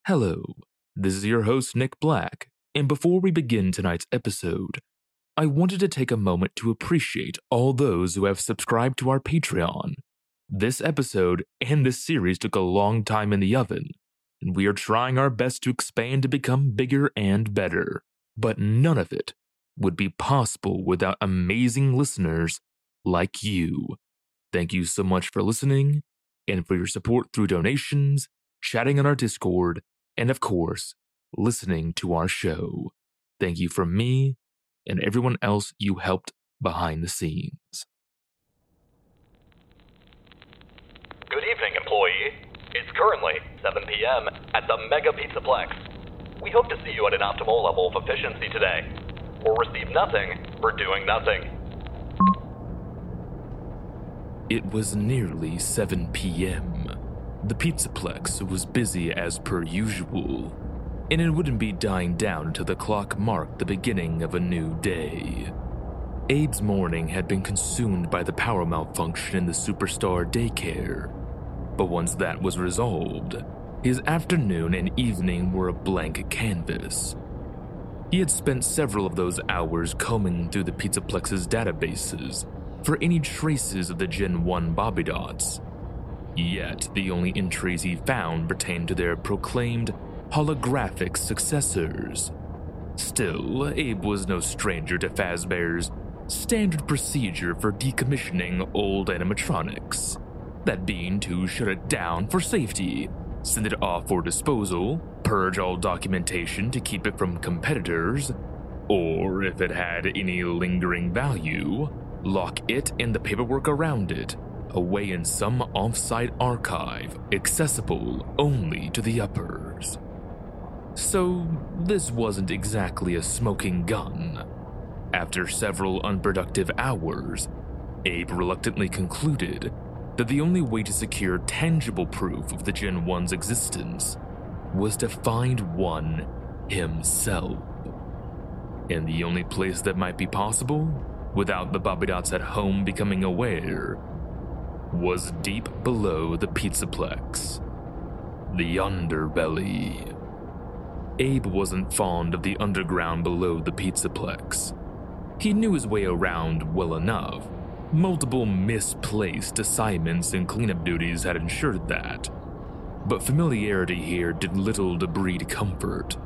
Hello, this is your host Nick Black, and before we begin tonight's episode, I wanted to take a moment to appreciate all those who have subscribed to our Patreon. This episode and this series took a long time in the oven, and we are trying our best to expand to become bigger and better, but none of it would be possible without amazing listeners like you. Thank you so much for listening, and for your support through donations, chatting on our Discord, and of course, listening to our show. Thank you from me and everyone else you helped behind the scenes. Good evening, employee. It's currently 7 p.m. at the Mega Pizzaplex. We hope to see you at an optimal level of efficiency today, or receive nothing for doing nothing. It was nearly 7 p.m. The Pizzaplex was busy as per usual, and it wouldn't be dying down until the clock marked the beginning of a new day. Abe's morning had been consumed by the power malfunction in the Superstar daycare, but once that was resolved, his afternoon and evening were a blank canvas. He had spent several of those hours combing through the Pizzaplex's databases for any traces of the Gen 1 Bobby Dots. Yet, the only entries he found pertained to their proclaimed holographic successors. Still, Abe was no stranger to Fazbear's standard procedure for decommissioning old animatronics, that being to shut it down for safety, send it off for disposal, purge all documentation to keep it from competitors, or if it had any lingering value, lock it and the paperwork around it away in some off-site archive accessible only to the uppers. So, this wasn't exactly a smoking gun. After several unproductive hours, Abe reluctantly concluded that the only way to secure tangible proof of the Gen 1's existence was to find one himself. And the only place that might be possible, without the Bobby Dots at home becoming aware, was deep below the Pizzaplex. The underbelly. Abe wasn't fond of the underground below the Pizzaplex. He knew his way around well enough. Multiple misplaced assignments and cleanup duties had ensured that, but familiarity here did little to breed comfort.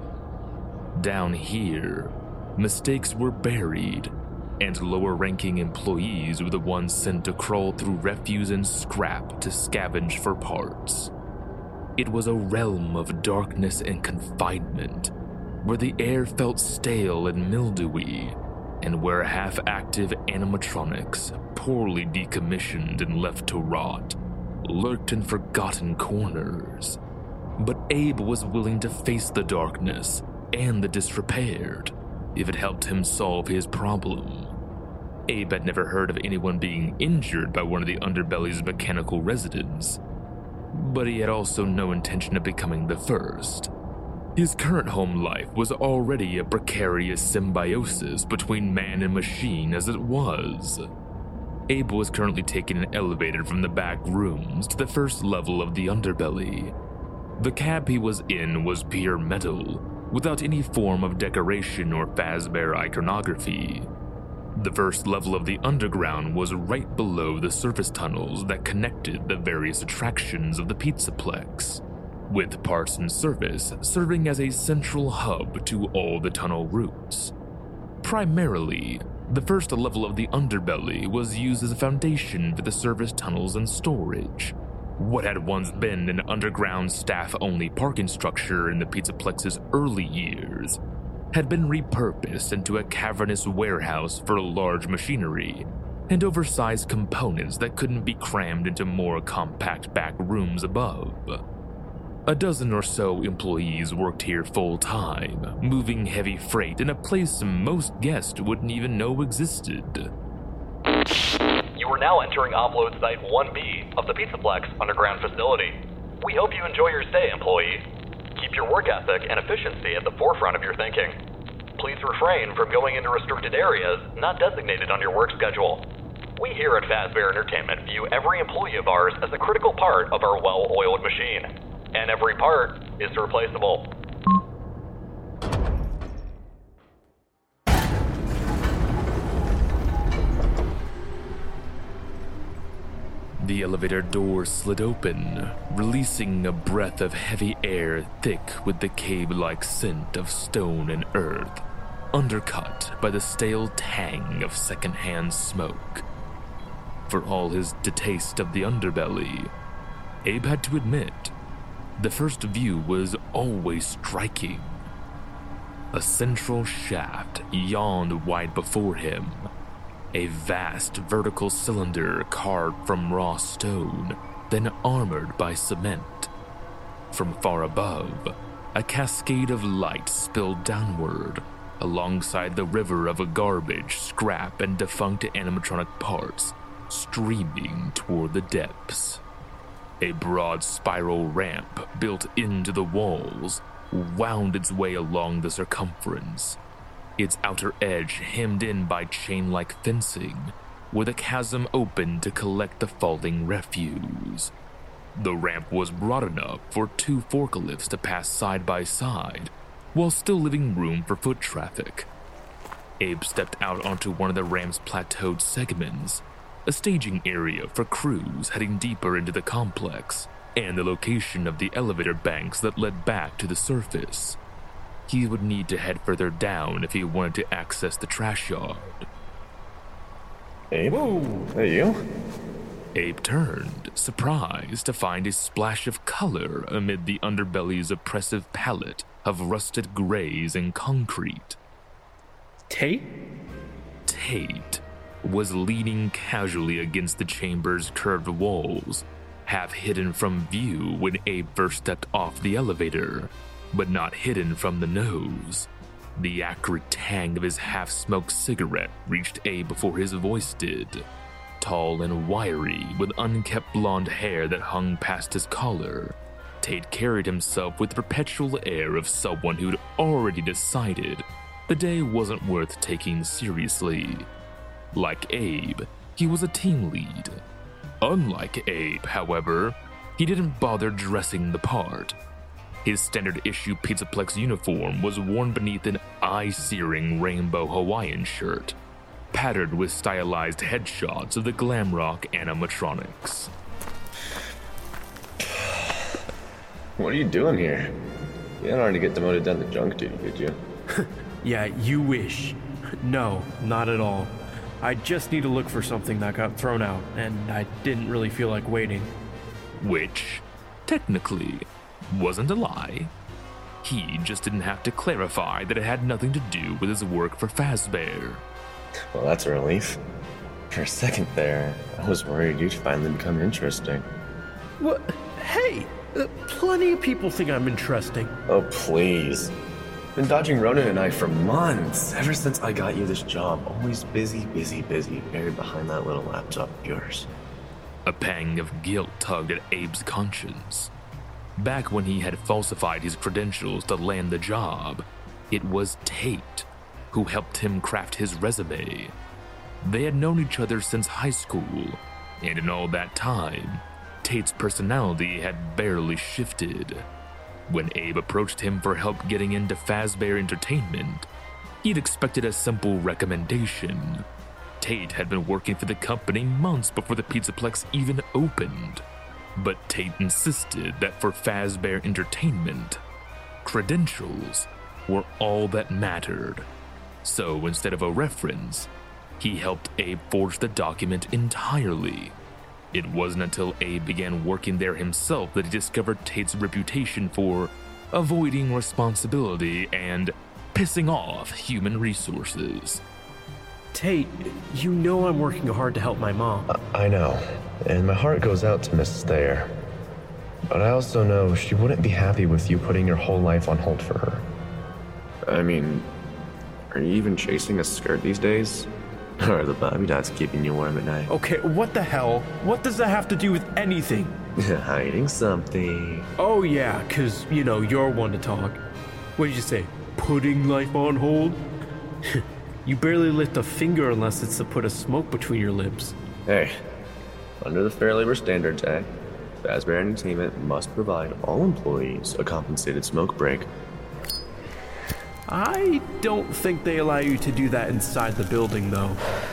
Down here, mistakes were buried, and lower-ranking employees were the ones sent to crawl through refuse and scrap to scavenge for parts. It was a realm of darkness and confinement, where the air felt stale and mildewy, and where half-active animatronics, poorly decommissioned and left to rot, lurked in forgotten corners. But Abe was willing to face the darkness and the disrepaired if it helped him solve his problem. Abe had never heard of anyone being injured by one of the underbelly's mechanical residents, but he had also no intention of becoming the first. His current home life was already a precarious symbiosis between man and machine as it was. Abe was currently taking an elevator from the back rooms to the first level of the underbelly. The cab he was in was pure metal, without any form of decoration or Fazbear iconography. The first level of the underground was right below the surface tunnels that connected the various attractions of the Pizzaplex, with parts and service serving as a central hub to all the tunnel routes. Primarily, the first level of the underbelly was used as a foundation for the service tunnels and storage. What had once been an underground staff-only parking structure in the Pizzaplex's early years had been repurposed into a cavernous warehouse for large machinery and oversized components that couldn't be crammed into more compact back rooms above. A dozen or so employees worked here full-time, moving heavy freight in a place most guests wouldn't even know existed. You are now entering offload site 1B of the Pizzaplex underground facility. We hope you enjoy your stay, employee. Keep your work ethic and efficiency at the forefront of your thinking. Please refrain from going into restricted areas not designated on your work schedule. We here at Fazbear Entertainment view every employee of ours as a critical part of our well-oiled machine. and every part is replaceable. The elevator door slid open, releasing a breath of heavy air thick with the cave-like scent of stone and earth, undercut by the stale tang of secondhand smoke. For all his distaste of the underbelly, Abe had to admit, the first view was always striking. A central shaft yawned wide before him, a vast vertical cylinder carved from raw stone, then armored by cement. From far above, a cascade of light spilled downward, alongside the river of a garbage, scrap, and defunct animatronic parts, streaming toward the depths. A broad spiral ramp built into the walls wound its way along the circumference, its outer edge hemmed in by chain-like fencing, with a chasm open to collect the falling refuse. The ramp was broad enough for 2 forklifts to pass side by side, while still leaving room for foot traffic. Abe stepped out onto one of the ramp's plateaued segments, a staging area for crews heading deeper into the complex, and the location of the elevator banks that led back to the surface. He would need to head further down if he wanted to access the trash yard. Abe? Whoa. Hey, you? Abe turned, surprised to find a splash of color amid the underbelly's oppressive palette of rusted grays and concrete. Tate? Tate was leaning casually against the chamber's curved walls, half hidden from view when Abe first stepped off the elevator, but not hidden from the nose. The acrid tang of his half-smoked cigarette reached Abe before his voice did. Tall and wiry, with unkempt blonde hair that hung past his collar, Tate carried himself with the perpetual air of someone who'd already decided the day wasn't worth taking seriously. Like Abe, he was a team lead. Unlike Abe, however, he didn't bother dressing the part. His standard-issue Pizzaplex uniform was worn beneath an eye-searing rainbow Hawaiian shirt, patterned with stylized headshots of the glam rock animatronics. What are you doing here? You didn't already get demoted down to junk duty, did you? Yeah, you wish. No, not at all. I just need to look for something that got thrown out, and I didn't really feel like waiting. Which, technically, wasn't a lie. He just didn't have to clarify that it had nothing to do with his work for Fazbear. Well, that's a relief. For a second there, I was worried you'd finally become interesting. What? Hey! Plenty of people think I'm interesting. Oh, please. Been dodging Ronan and I for months, ever since I got you this job. Always busy, buried behind that little laptop of yours. A pang of guilt tugged at Abe's conscience. Back when he had falsified his credentials to land the job, it was Tate who helped him craft his resume. They had known each other since high school, and in all that time, Tate's personality had barely shifted. When Abe approached him for help getting into Fazbear Entertainment, he'd expected a simple recommendation. Tate had been working for the company months before the Pizzaplex even opened, but Tate insisted that for Fazbear Entertainment, credentials were all that mattered. So instead of a reference, he helped Abe forge the document entirely. It wasn't until Abe began working there himself that he discovered Tate's reputation for avoiding responsibility and pissing off human resources. Tate, you know I'm working hard to help my mom. I know, and my heart goes out to Mrs. Thayer. But I also know she wouldn't be happy with you putting your whole life on hold for her. I mean, are you even chasing a skirt these days? Or are the Bobby Dots keeping you warm at night? Okay, what the hell? What does that have to do with anything? Hiding something. Oh yeah, 'cause, you're one to talk. What did you say? Putting life on hold? You barely lift a finger unless it's to put a smoke between your lips. Hey, under the Fair Labor Standards Act, Fazbear Entertainment must provide all employees a compensated smoke break. I don't think they allow you to do that inside the building, though.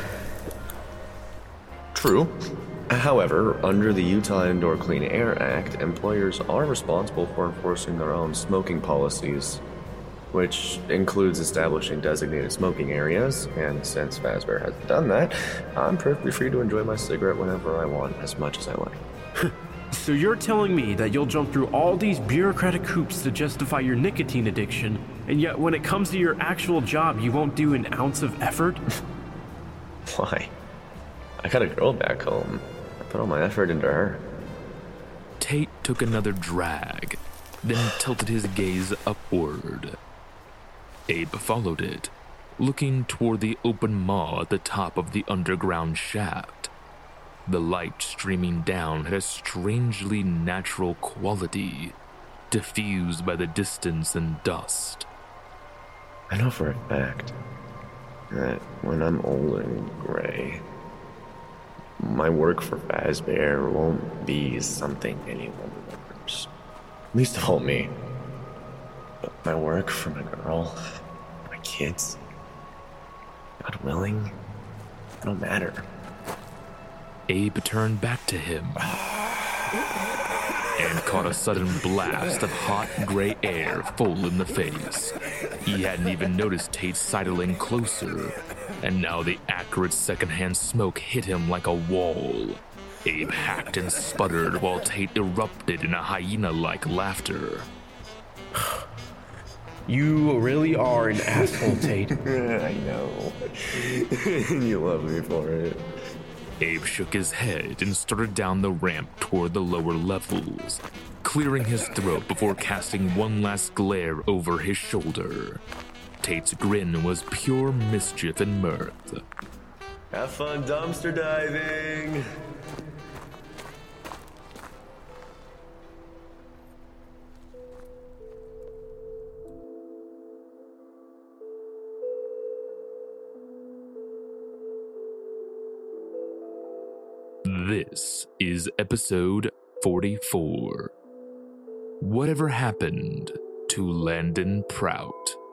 True. However, under the Utah Indoor Clean Air Act, employers are responsible for enforcing their own smoking policies, which includes establishing designated smoking areas, and since Fazbear hasn't done that, I'm perfectly free to enjoy my cigarette whenever I want, as much as I like. So you're telling me that you'll jump through all these bureaucratic hoops to justify your nicotine addiction, and yet when it comes to your actual job, you won't do an ounce of effort? Why? I got a girl back home. I put all my effort into her. Tate took another drag, then tilted his gaze upward. Abe followed it, looking toward the open maw at the top of the underground shaft. The light streaming down had a strangely natural quality, diffused by the distance and dust. I know for a fact that when I'm old and gray, my work for Fazbear won't be something anyone remembers. Least of all me. But my work for my girl, my kids, God willing, it'll matter. Abe turned back to him and caught a sudden blast of hot gray air full in the face. He hadn't even noticed Tate sidling closer, and now the acrid secondhand smoke hit him like a wall. Abe hacked and sputtered while Tate erupted in a hyena-like laughter. You really are an asshole, Tate. I know. You love me for it. Abe shook his head and started down the ramp toward the lower levels, clearing his throat before casting one last glare over his shoulder. Tate's grin was pure mischief and mirth. Have fun dumpster diving! This is episode 44. Whatever happened to Landon Prout?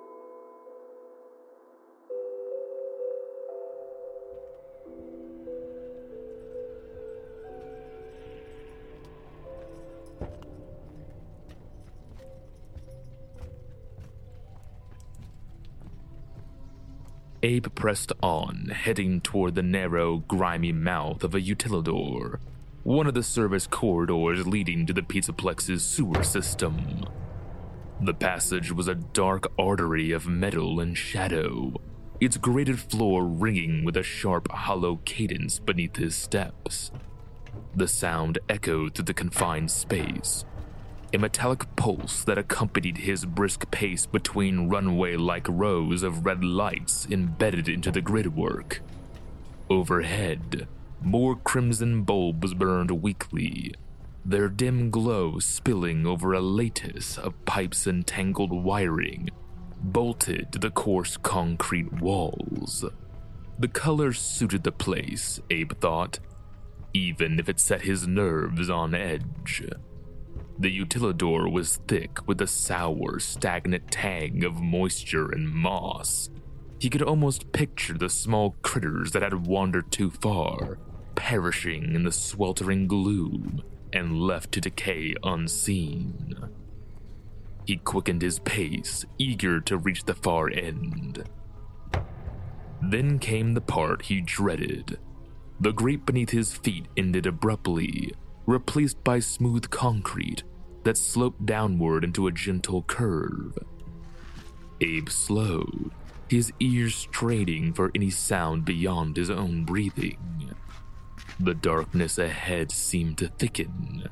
Abe pressed on, heading toward the narrow, grimy mouth of a utilidor, one of the service corridors leading to the Pizzaplex's sewer system. The passage was a dark artery of metal and shadow, its grated floor ringing with a sharp, hollow cadence beneath his steps. The sound echoed through the confined space, a metallic pulse that accompanied his brisk pace between runway-like rows of red lights embedded into the gridwork. Overhead, more crimson bulbs burned weakly, their dim glow spilling over a lattice of pipes and tangled wiring bolted to the coarse concrete walls. The color suited the place, Abe thought, even if it set his nerves on edge. The utilidor was thick with a sour, stagnant tang of moisture and moss. He could almost picture the small critters that had wandered too far, perishing in the sweltering gloom and left to decay unseen. He quickened his pace, eager to reach the far end. Then came the part he dreaded. The grate beneath his feet ended abruptly, replaced by smooth concrete that sloped downward into a gentle curve. Abe slowed, his ears straining for any sound beyond his own breathing. The darkness ahead seemed to thicken.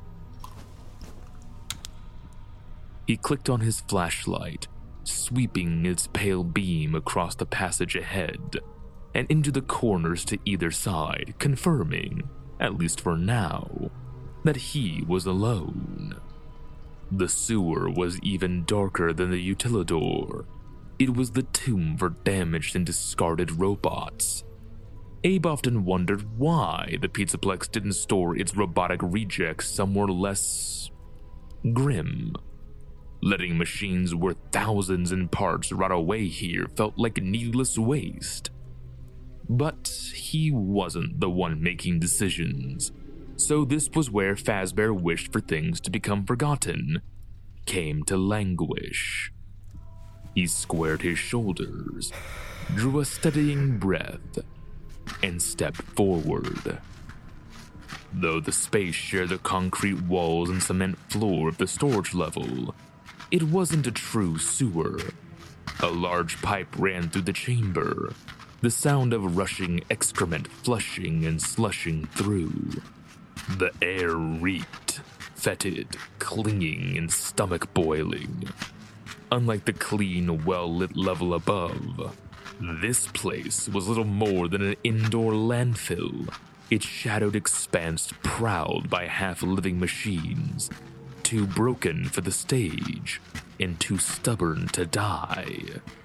He clicked on his flashlight, sweeping its pale beam across the passage ahead and into the corners to either side, confirming, at least for now, that he was alone. The sewer was even darker than the utilidor. It was the tomb for damaged and discarded robots. Abe often wondered why the Pizzaplex didn't store its robotic rejects somewhere less grim. Letting machines worth thousands in parts rot away here felt like needless waste. But he wasn't the one making decisions, so this was where Fazbear wished for things to become forgotten, came to languish. He squared his shoulders, drew a steadying breath, and stepped forward. Though the space shared the concrete walls and cement floor of the storage level, it wasn't a true sewer. A large pipe ran through the chamber, the sound of rushing excrement flushing and slushing through. The air reeked, fetid, clinging, and stomach-boiling. Unlike the clean, well-lit level above, this place was little more than an indoor landfill, its shadowed expanse prowled by half-living machines, too broken for the stage and too stubborn to die.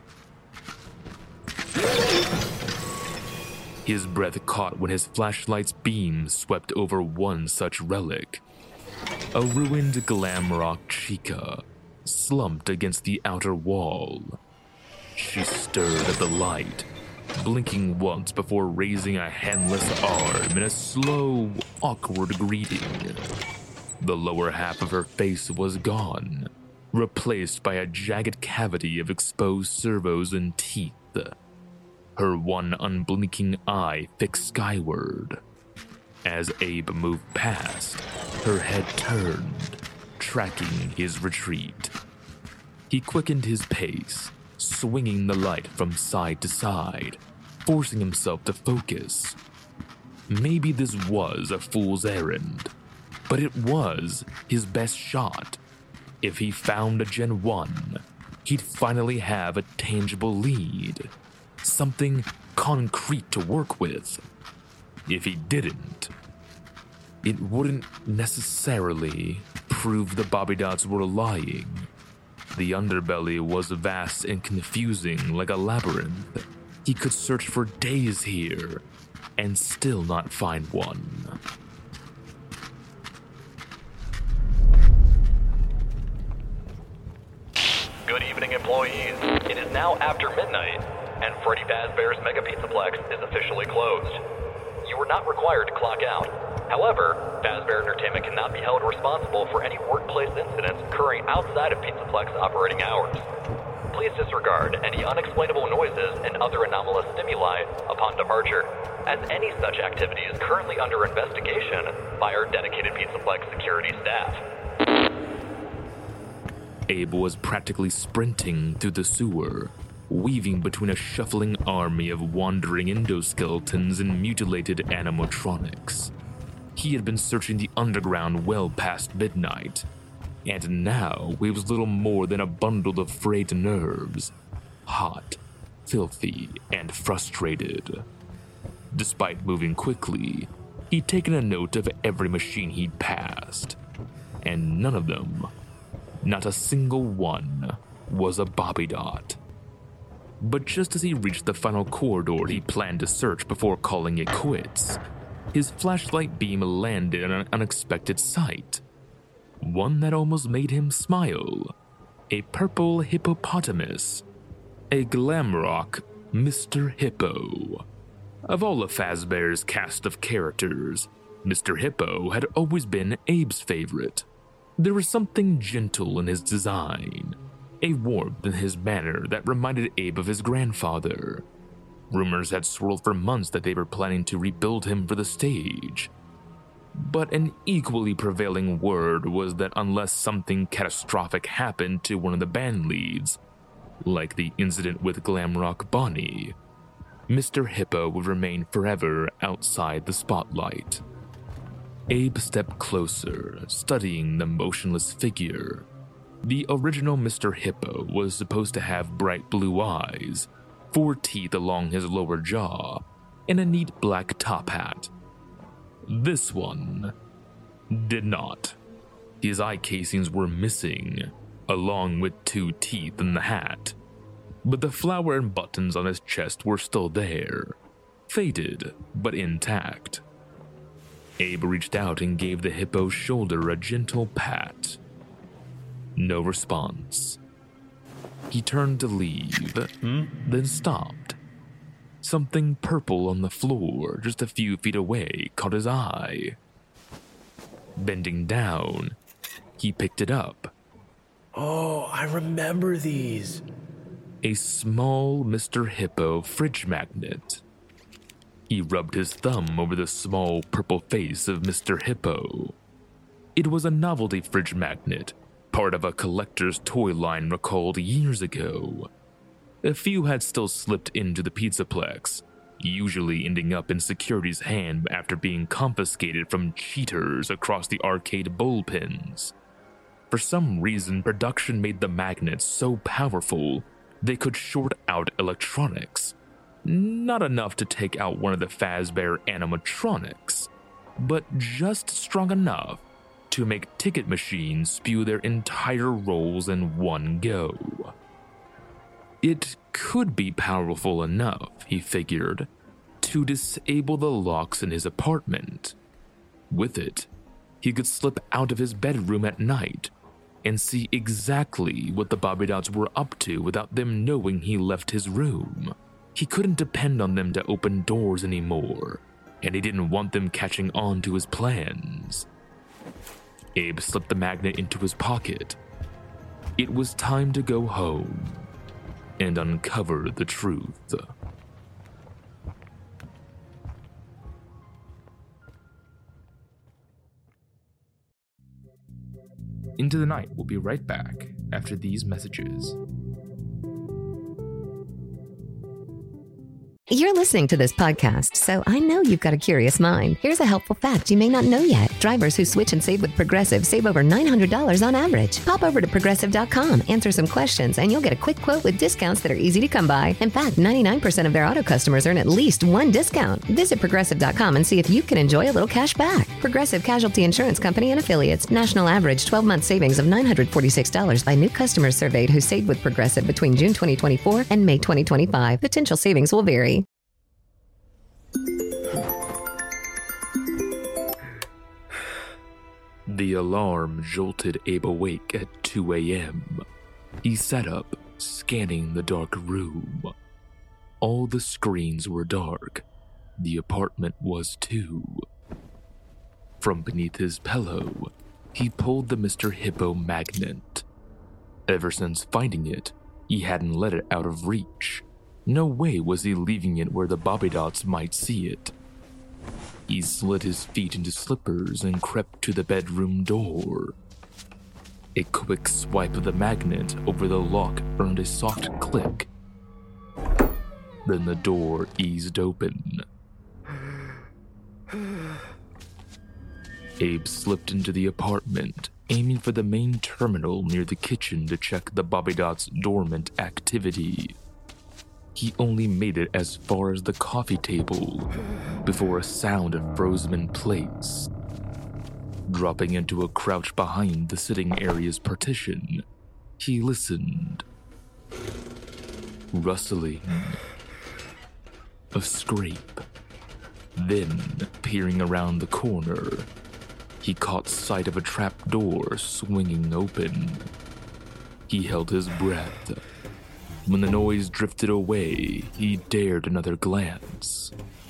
His breath caught when his flashlight's beam swept over one such relic. A ruined Glamrock Chica, slumped against the outer wall. She stirred at the light, blinking once before raising a handless arm in a slow, awkward greeting. The lower half of her face was gone, replaced by a jagged cavity of exposed servos and teeth. Her one unblinking eye fixed skyward. As Abe moved past, her head turned, tracking his retreat. He quickened his pace, swinging the light from side to side, forcing himself to focus. Maybe this was a fool's errand, but it was his best shot. If he found a Gen 1, he'd finally have a tangible lead, something concrete to work with. If he didn't, it wouldn't necessarily prove the Bobby Dots were lying. The underbelly was vast and confusing like a labyrinth. He could search for days here and still not find one. Good evening, employees. It is now after midnight, and Freddy Fazbear's Mega Pizzaplex is officially closed. You are not required to clock out. However, Fazbear Entertainment cannot be held responsible for any workplace incidents occurring outside of Pizzaplex operating hours. Please disregard any unexplainable noises and other anomalous stimuli upon departure, as any such activity is currently under investigation by our dedicated Pizzaplex security staff. Abe was practically sprinting through the sewer, weaving between a shuffling army of wandering endoskeletons and mutilated animatronics. He had been searching the underground well past midnight, and now he was little more than a bundle of frayed nerves, hot, filthy, and frustrated. Despite moving quickly, he'd taken a note of every machine he'd passed, and none of them, not a single one, was a Bobby Dot. But just as he reached the final corridor he planned to search before calling it quits, his flashlight beam landed on an unexpected sight. One that almost made him smile. A purple hippopotamus. A Glamrock Mr. Hippo. Of all of Fazbear's cast of characters, Mr. Hippo had always been Abe's favorite. There was something gentle in his design, a warmth in his manner that reminded Abe of his grandfather. Rumors had swirled for months that they were planning to rebuild him for the stage. But an equally prevailing word was that unless something catastrophic happened to one of the band leads, like the incident with Glamrock Bonnie, Mr. Hippo would remain forever outside the spotlight. Abe stepped closer, studying the motionless figure. The original Mr. Hippo was supposed to have bright blue eyes, 4 teeth along his lower jaw, and a neat black top hat. This one did not. His eye casings were missing, along with 2 teeth in the hat, but the flower and buttons on his chest were still there. faded but intact. Abe reached out and gave the hippo's shoulder a gentle pat. No response. He turned to leave, then stopped. Something purple on the floor just a few feet away caught his eye. Bending down, he picked it up. Oh, I remember these. A small Mr. Hippo fridge magnet. He rubbed his thumb over the small purple face of Mr. Hippo. It was a novelty fridge magnet, part of a collector's toy line recalled years ago. A few had still slipped into the Pizzaplex, usually ending up in security's hand after being confiscated from cheaters across the arcade bullpens. For some reason, production made the magnets so powerful they could short out electronics. Not enough to take out one of the Fazbear animatronics, but just strong enough to make ticket machines spew their entire rolls in one go. It could be powerful enough, he figured, to disable the locks in his apartment. With it, he could slip out of his bedroom at night and see exactly what the Bobby Dots were up to without them knowing he left his room. He couldn't depend on them to open doors anymore, and he didn't want them catching on to his plans. Abe slipped the magnet into his pocket. It was time to go home and uncover the truth. Into the Night will be right back after these messages. You're listening to this podcast, so I know you've got a curious mind. Here's a helpful fact you may not know yet. Drivers who switch and save with Progressive save over $900 on average. Pop over to Progressive.com, answer some questions, and you'll get a quick quote with discounts that are easy to come by. In fact, 99% of their auto customers earn at least one discount. Visit Progressive.com and see if you can enjoy a little cash back. Progressive Casualty Insurance Company and Affiliates. National average 12-month savings of $946 by new customers surveyed who saved with Progressive between June 2024 and May 2025. Potential savings will vary. The alarm jolted Abe awake at 2 a.m. He sat up, scanning the dark room. All the screens were dark. The apartment was too. From beneath his pillow, he pulled the Mr. Hippo magnet. Ever since finding it, he hadn't let it out of reach. No way was he leaving it where the Bobby Dots might see it. He slid his feet into slippers and crept to the bedroom door. A quick swipe of the magnet over the lock earned a soft click. Then the door eased open. Abe slipped into the apartment, aiming for the main terminal near the kitchen to check the Bobby Dots' dormant activity. He only made it as far as the coffee table before a sound of frozen in place. Dropping into a crouch behind the sitting area's partition, he listened. Rustling. A scrape. Then, peering around the corner, he caught sight of a trapdoor swinging open. He held his breath. When the noise drifted away, he dared another glance.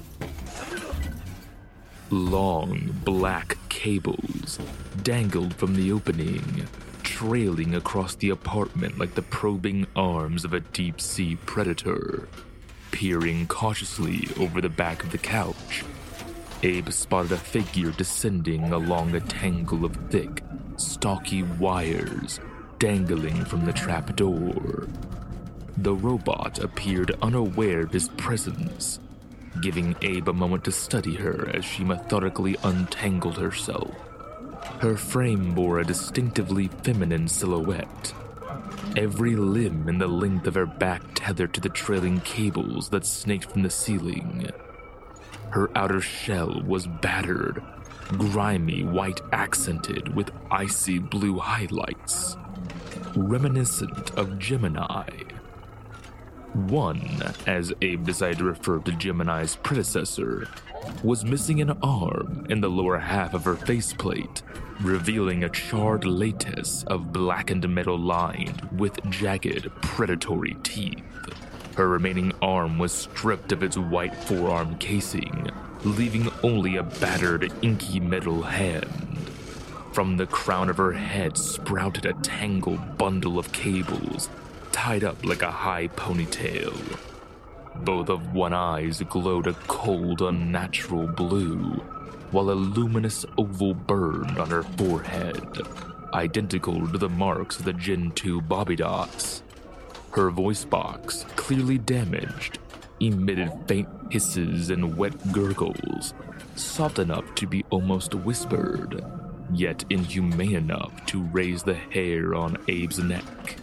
Long, black cables dangled from the opening, trailing across the apartment like the probing arms of a deep-sea predator. Peering cautiously over the back of the couch, Abe spotted a figure descending along a tangle of thick, stalky wires dangling from the trapdoor. The robot appeared unaware of his presence, giving Abe a moment to study her as she methodically untangled herself. Her frame bore a distinctively feminine silhouette, every limb and the length of her back tethered to the trailing cables that snaked from the ceiling. Her outer shell was battered, grimy white accented with icy blue highlights, reminiscent of Gemini. One, as Abe decided to refer to Gemini's predecessor, was missing an arm and the lower half of her faceplate, revealing a charred lattice of blackened metal lined with jagged, predatory teeth. Her remaining arm was stripped of its white forearm casing, leaving only a battered, inky metal hand. From the crown of her head sprouted a tangled bundle of cables, tied up like a high ponytail. Both of one's eyes glowed a cold, unnatural blue, while a luminous oval burned on her forehead, identical to the marks of the Gen 2 Bobby dots. Her voice box, clearly damaged, emitted faint hisses and wet gurgles, soft enough to be almost whispered, yet inhumane enough to raise the hair on Abe's neck.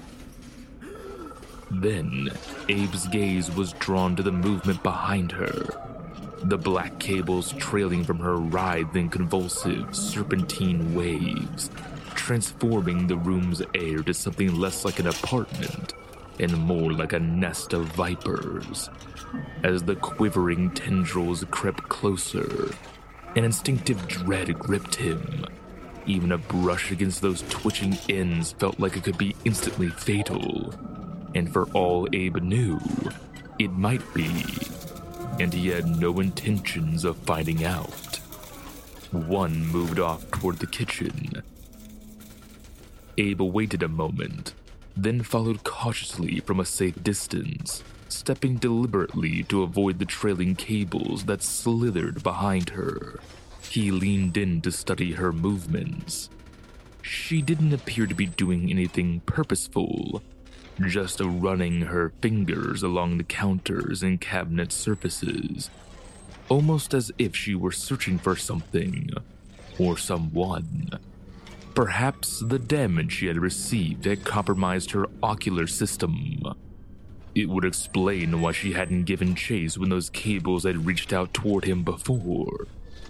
Then, Abe's gaze was drawn to the movement behind her. The black cables trailing from her writhing convulsive, serpentine waves, transforming the room's air to something less like an apartment and more like a nest of vipers. As the quivering tendrils crept closer, an instinctive dread gripped him. Even a brush against those twitching ends felt like it could be instantly fatal. And for all Abe knew, it might be. And he had no intentions of finding out. One moved off toward the kitchen. Abe waited a moment, then followed cautiously from a safe distance, stepping deliberately to avoid the trailing cables that slithered behind her. He leaned in to study her movements. She didn't appear to be doing anything purposeful, just running her fingers along the counters and cabinet surfaces, almost as if she were searching for something or someone. Perhaps the damage she had received had compromised her ocular system. It would explain why she hadn't given chase when those cables had reached out toward him before.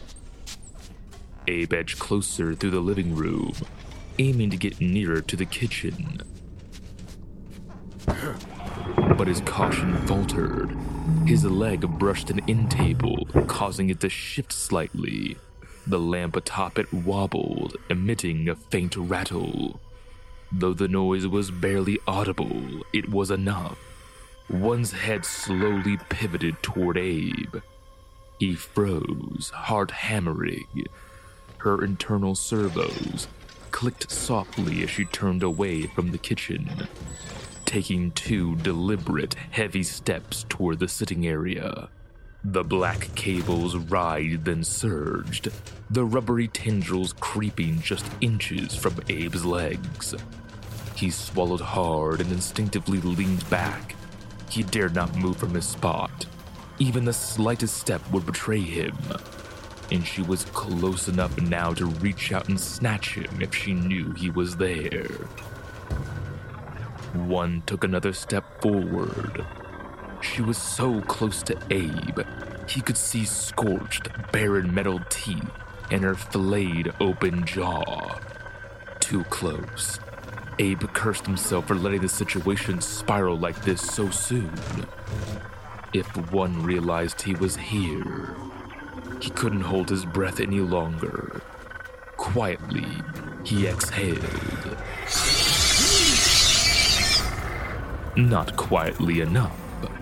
Abe edged closer through the living room, aiming to get nearer to the kitchen. But his caution faltered. His leg brushed an end table, causing it to shift slightly. The lamp atop it wobbled, emitting a faint rattle. Though the noise was barely audible, it was enough. One's head slowly pivoted toward Abe. He froze, heart hammering. Her internal servos clicked softly as she turned away from the kitchen, taking 2 deliberate, heavy steps toward the sitting area. The black cables writhed and surged, the rubbery tendrils creeping just inches from Abe's legs. He swallowed hard and instinctively leaned back. He dared not move from his spot. Even the slightest step would betray him. And she was close enough now to reach out and snatch him if she knew he was there. One took another step forward. She was so close to Abe, he could see scorched, barren metal teeth and her filleted open jaw. Too close. Abe cursed himself for letting the situation spiral like this so soon. If one realized he was here, he couldn't hold his breath any longer. Quietly, he exhaled. Not quietly enough.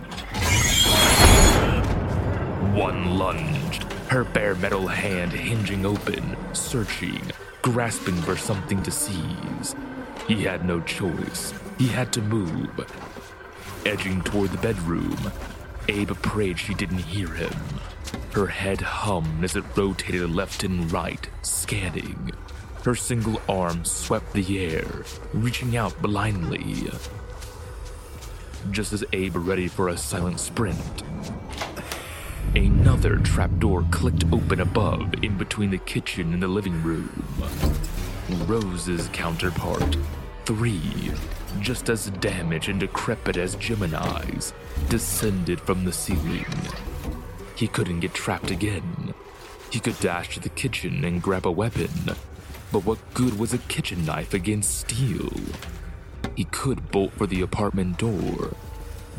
One lunged, her bare metal hand hinging open, searching, grasping for something to seize. He had no choice. He had to move. Edging toward the bedroom, Abe prayed she didn't hear him. Her head hummed as it rotated left and right, scanning. Her single arm swept the air, reaching out blindly. Just as Abe readied for a silent sprint, another trapdoor clicked open above, in between the kitchen and the living room. Rose's counterpart, 3, just as damaged and decrepit as Gemini's, descended from the ceiling. He couldn't get trapped again. He could dash to the kitchen and grab a weapon, but what good was a kitchen knife against steel? He could bolt for the apartment door,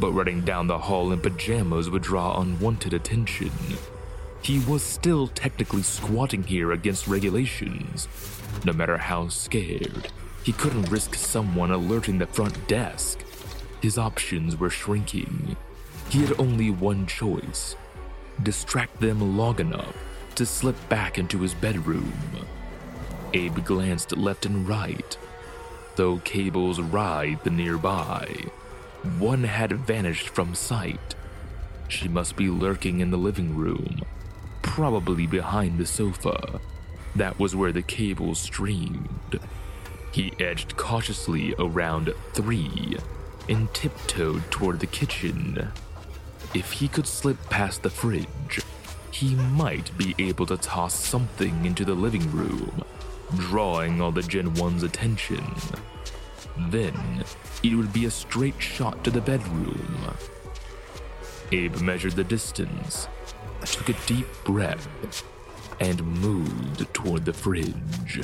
but running down the hall in pajamas would draw unwanted attention. He was still technically squatting here against regulations. No matter how scared, he couldn't risk someone alerting the front desk. His options were shrinking. He had only one choice: distract them long enough to slip back into his bedroom. Abe glanced left and right. Though cables writhed nearby, one had vanished from sight. She must be lurking in the living room, probably behind the sofa. That was where the cables streamed. He edged cautiously around 3 and tiptoed toward the kitchen. If he could slip past the fridge, he might be able to toss something into the living room, drawing all the Gen 1's attention. Then, it would be a straight shot to the bedroom. Abe measured the distance, took a deep breath, and moved toward the fridge.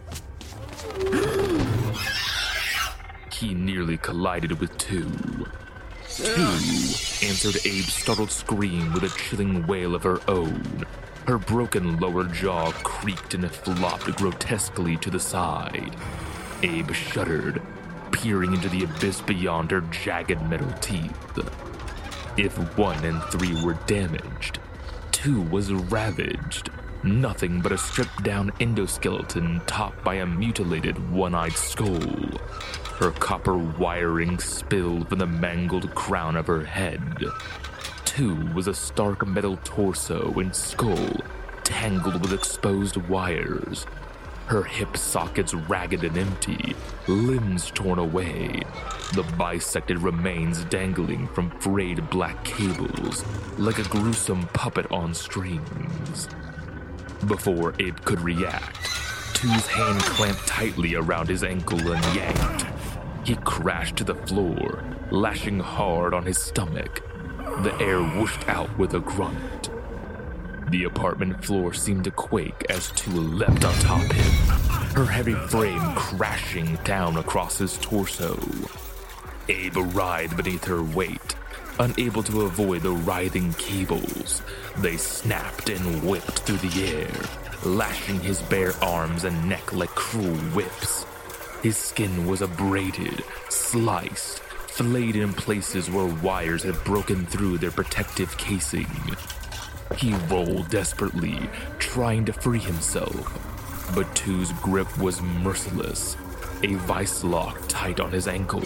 He nearly collided with 2. 2, answered Abe's startled scream with a chilling wail of her own. Her broken lower jaw creaked and flopped grotesquely to the side. Abe shuddered, peering into the abyss beyond her jagged metal teeth. If 1 and 3 were damaged, 2 was ravaged. Nothing but a stripped-down endoskeleton topped by a mutilated one-eyed skull. Her copper wiring spilled from the mangled crown of her head. 2 was a stark metal torso and skull tangled with exposed wires. Her hip sockets ragged and empty, limbs torn away, the bisected remains dangling from frayed black cables like a gruesome puppet on strings. Before Abe could react, 2's hand clamped tightly around his ankle and yanked. He crashed to the floor, lashing hard on his stomach. The air whooshed out with a grunt. The apartment floor seemed to quake as 2 leapt on top him, her heavy frame crashing down across his torso. Abe writhed beneath her weight, unable to avoid the writhing cables. They snapped and whipped through the air, lashing his bare arms and neck like cruel whips. His skin was abraded, sliced, flayed in places where wires had broken through their protective casing. He rolled desperately, trying to free himself, but 2's grip was merciless, a vice lock tight on his ankle.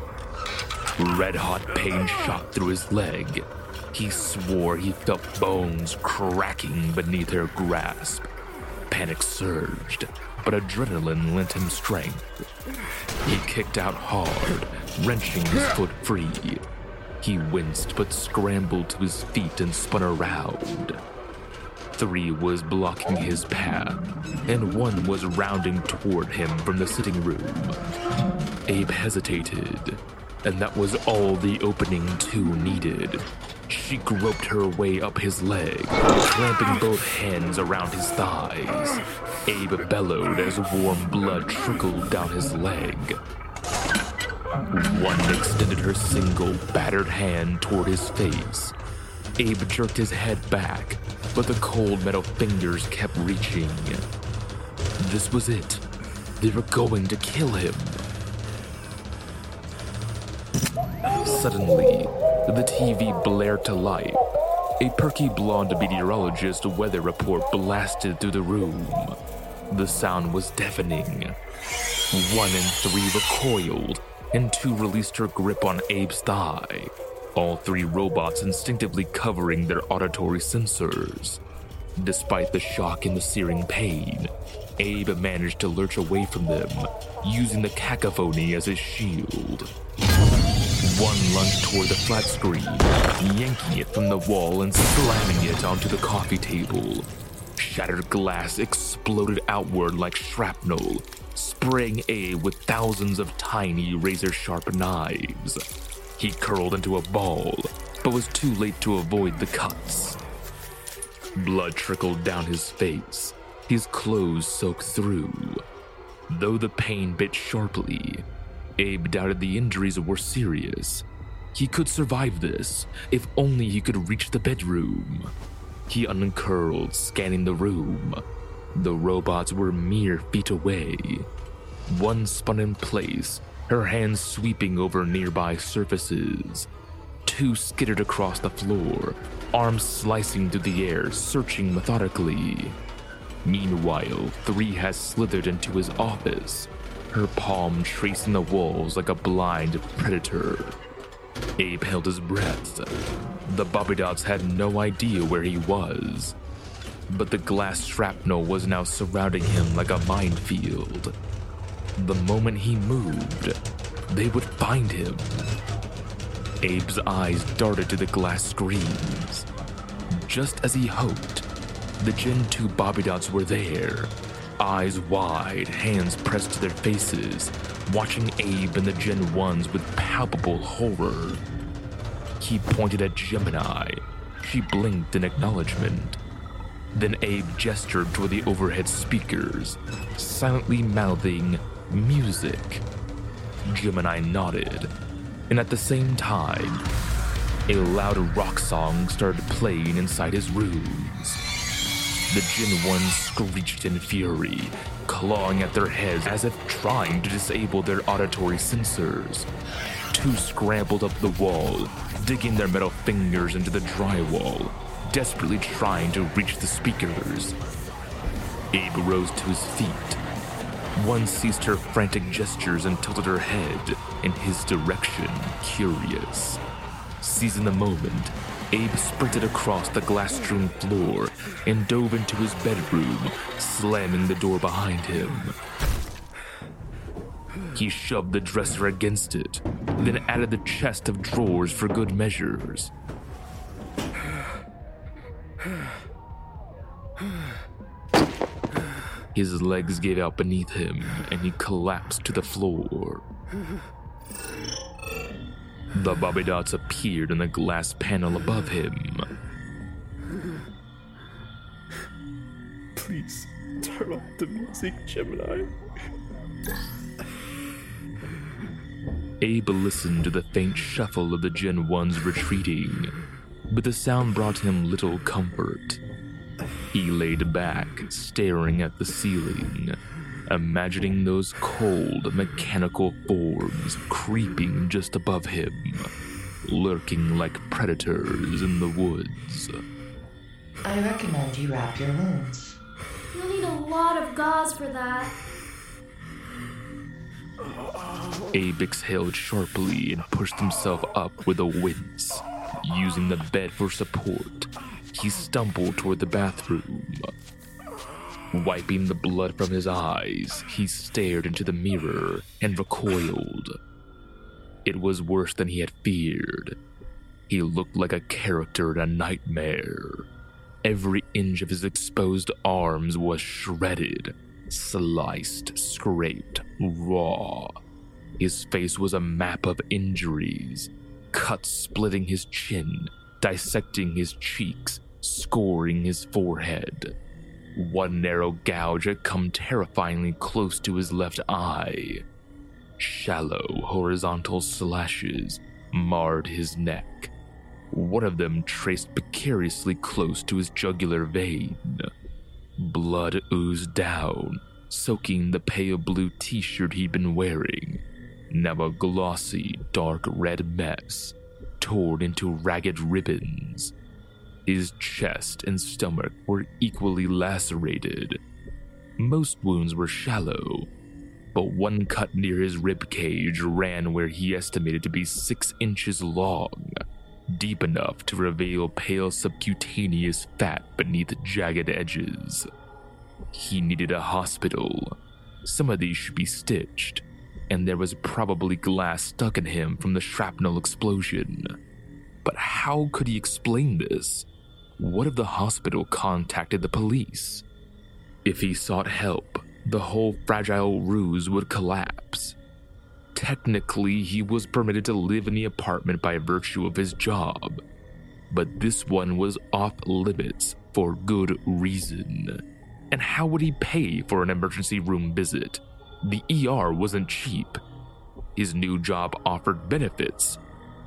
Red-hot pain shot through his leg. He swore he felt bones cracking beneath her grasp. Panic surged, but adrenaline lent him strength. He kicked out hard, wrenching his foot free. He winced but scrambled to his feet and spun around. 3 was blocking his path, and 1 was rounding toward him from the sitting room. Abe hesitated, and that was all the opening 2 needed. She groped her way up his leg, clamping both hands around his thighs. Abe bellowed as warm blood trickled down his leg. 1 extended her single, battered hand toward his face. Abe jerked his head back, but the cold metal fingers kept reaching. This was it. They were going to kill him. Suddenly, the TV blared to life. A perky blonde meteorologist weather report blasted through the room. The sound was deafening. 1 and 3 recoiled, and 2 released her grip on Abe's thigh, all 3 robots instinctively covering their auditory sensors. Despite the shock and the searing pain, Abe managed to lurch away from them, using the cacophony as his shield. 1 lunged toward the flat screen, yanking it from the wall and slamming it onto the coffee table. Shattered glass exploded outward like shrapnel, spraying Abe with thousands of tiny razor-sharp knives. He curled into a ball, but was too late to avoid the cuts. Blood trickled down his face, his clothes soaked through. Though the pain bit sharply, Abe doubted the injuries were serious. He could survive this, if only he could reach the bedroom. He uncurled, scanning the room. The robots were mere feet away. One spun in place, her hands sweeping over nearby surfaces. Two skittered across the floor, arms slicing through the air, searching methodically. Meanwhile, 3 has slithered into his office, her palm tracing the walls like a blind predator. Abe held his breath. The Bobby Dots had no idea where he was, but the glass shrapnel was now surrounding him like a minefield. The moment he moved, they would find him. Abe's eyes darted to the glass screens. Just as he hoped, the Gen 2 Bobby Dots were there, eyes wide, hands pressed to their faces, watching Abe and the Gen 1s with palpable horror. He pointed at Gemini. She blinked in acknowledgement. Then Abe gestured toward the overhead speakers, silently mouthing music. Gemini nodded, and at the same time, a loud rock song started playing inside his rooms. The Gen 1 screeched in fury, clawing at their heads as if trying to disable their auditory sensors. 2 scrambled up the wall, digging their metal fingers into the drywall, desperately trying to reach the speakers. Abe rose to his feet. One ceased her frantic gestures and tilted her head in his direction, curious. Seizing the moment, Abe sprinted across the glass-strewn floor and dove into his bedroom, slamming the door behind him. He shoved the dresser against it, then added the chest of drawers for good measures. His legs gave out beneath him, and he collapsed to the floor. The Bobby Dots appeared in the glass panel above him. Please, turn off the music, Gemini. Abe listened to the faint shuffle of the Gen 1s retreating, but the sound brought him little comfort. He laid back, staring at the ceiling, imagining those cold, mechanical forms creeping just above him, lurking like predators in the woods. I recommend you wrap your wounds. You'll need a lot of gauze for that. Abe exhaled sharply and pushed himself up with a wince. Using the bed for support, he stumbled toward the bathroom. Wiping the blood from his eyes, he stared into the mirror and recoiled. It was worse than he had feared. He looked like a character in a nightmare. Every inch of his exposed arms was shredded, sliced, scraped, raw. His face was a map of injuries, cuts splitting his chin, dissecting his cheeks, scoring his forehead. One narrow gouge had come terrifyingly close to his left eye. Shallow, horizontal slashes marred his neck. One of them traced precariously close to his jugular vein. Blood oozed down, soaking the pale blue t-shirt he'd been wearing, now a glossy, dark red mess, torn into ragged ribbons. His chest and stomach were equally lacerated. Most wounds were shallow, but one cut near his rib cage ran where he estimated to be 6 inches long, deep enough to reveal pale subcutaneous fat beneath jagged edges. He needed a hospital. Some of these should be stitched, and there was probably glass stuck in him from the shrapnel explosion. But how could he explain this? What if the hospital contacted the police? If he sought help, the whole fragile ruse would collapse. Technically, he was permitted to live in the apartment by virtue of his job, but this one was off limits for good reason. And how would he pay for an emergency room visit? The ER wasn't cheap. His new job offered benefits,